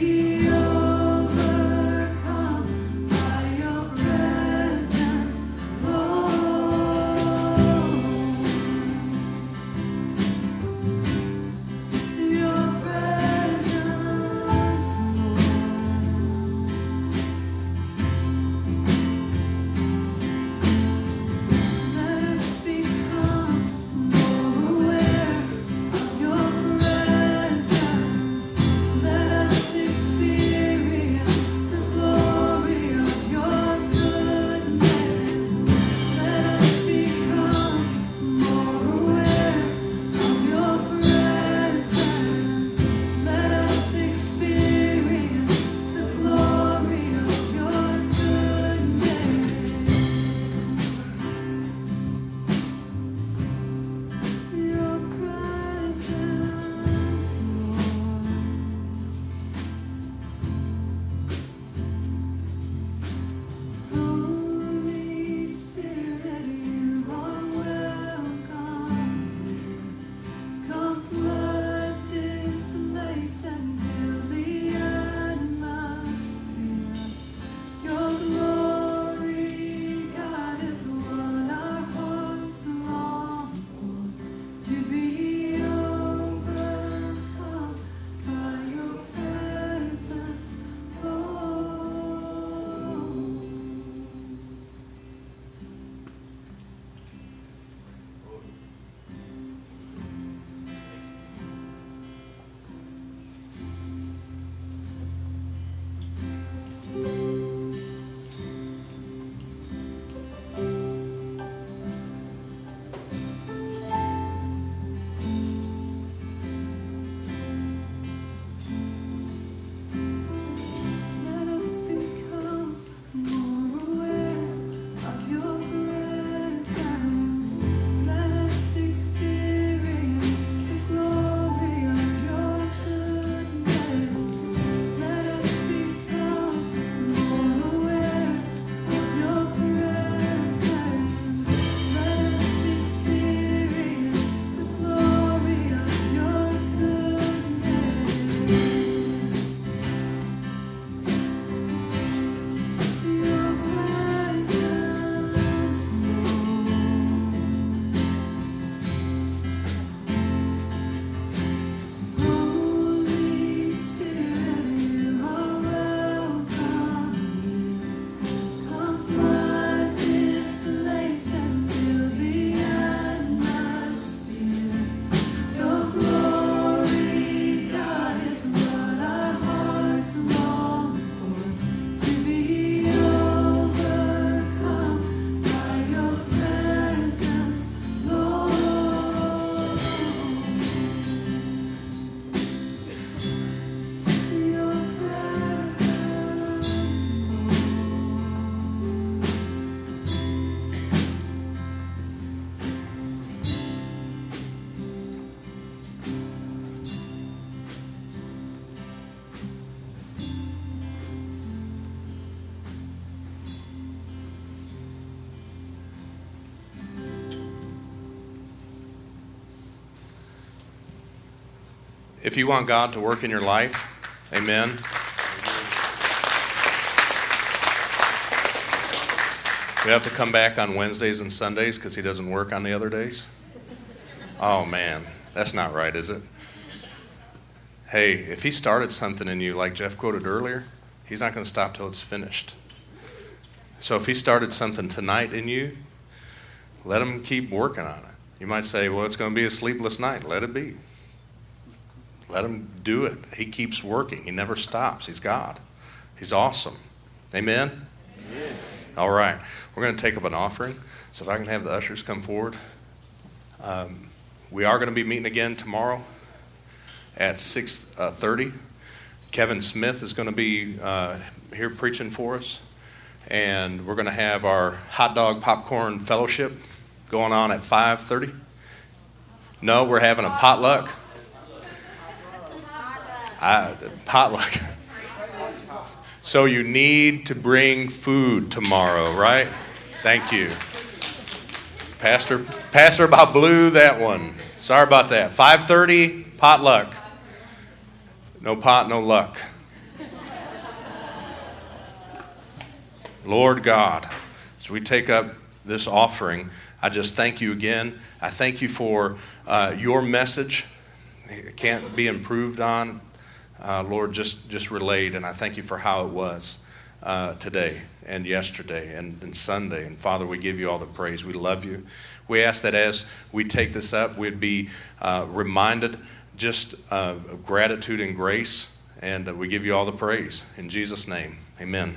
overcome by your presence, Lord. Your presence, Lord. Let us become more aware of your presence. Let us experience the glory of your goodness. Let us become more aware of your presence. Let us experience the glory of your goodness. Your presence, Lord. Holy Spirit, you are welcome here. Come flood this place and fill the atmosphere. Your glory, God, is what our hearts long for. To be overcome by your presence, Lord. If you want God to work in your life, amen. We have to come back on Wednesdays and Sundays because he doesn't work on the other days. Oh, man. That's not right, is it? Hey, if he started something in you, like Jeff quoted earlier, he's not going to stop till it's finished. So if he started something tonight in you, let him keep working on it. You might say, well, it's going to be a sleepless night. Let it be. Let him do it. He keeps working. He never stops. He's God. He's awesome. Amen? Amen. All right. We're going to take up an offering. So if I can have the ushers come forward. We are going to be meeting again tomorrow at 6:30. Kevin Smith is going to be here preaching for us. And we're going to have our hot dog popcorn fellowship going on at 5:30. No, we're having a potluck. Potluck. So you need to bring food tomorrow, right? Thank you. Pastor about blew that one. Sorry about that. 5:30, potluck. No pot, no luck. Lord God, as we take up this offering, I just thank you again. I thank you for your message. It can't be improved on. Lord, just relayed, and I thank you for how it was today and yesterday and Sunday. And Father, we give you all the praise. We love you. We ask that as we take this up, we'd be reminded just of gratitude and grace, and we give you all the praise. In Jesus' name, amen.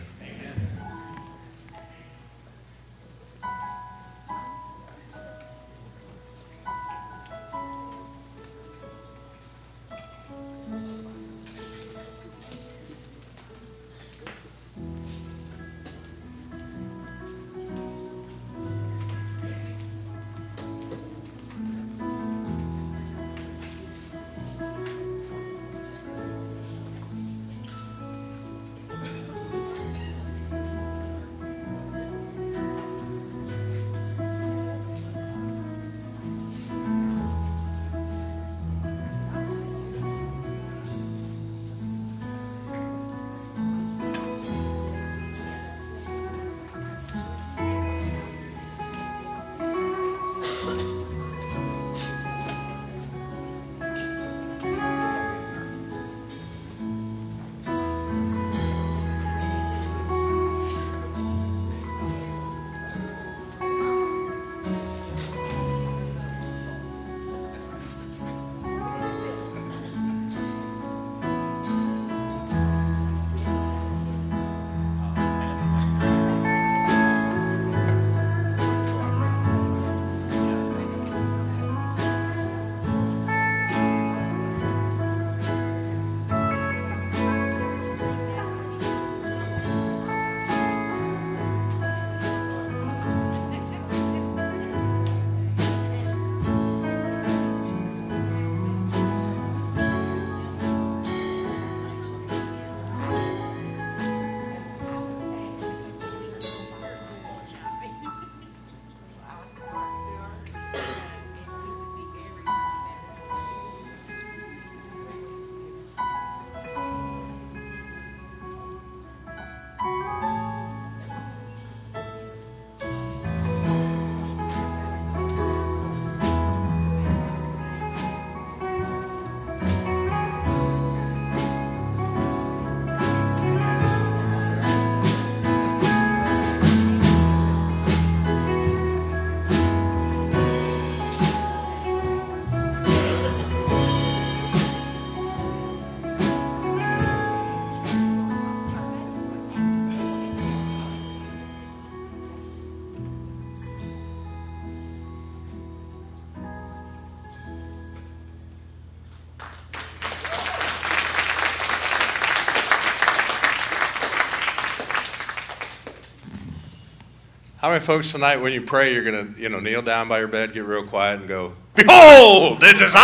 How many folks tonight, when you pray, you're going to, kneel down by your bed, get real quiet, and go, "Behold, it is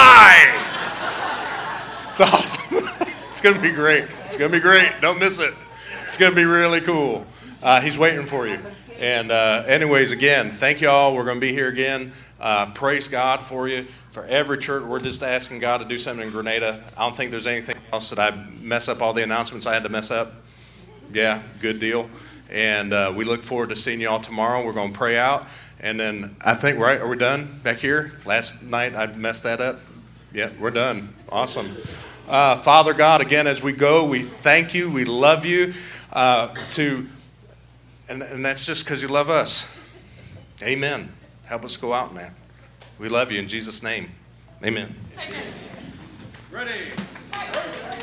I!" It's awesome. It's going to be great. It's going to be great. Don't miss it. It's going to be really cool. He's waiting for you. And anyways, again, thank you all. We're going to be here again Praise God for you. For every church, we're just asking God to do something in Grenada. I don't think there's anything else that I mess up all the announcements I had to mess up. Yeah, good deal. And we look forward to seeing you all tomorrow. We're going to pray out. And then I think, right, are we done back here? Last night I messed that up. Yeah, we're done. Awesome. Father God, again, as we go, we thank you. We love you. And that's just because you love us. Amen. Help us go out, man. We love you in Jesus' name. Amen. Amen. Ready.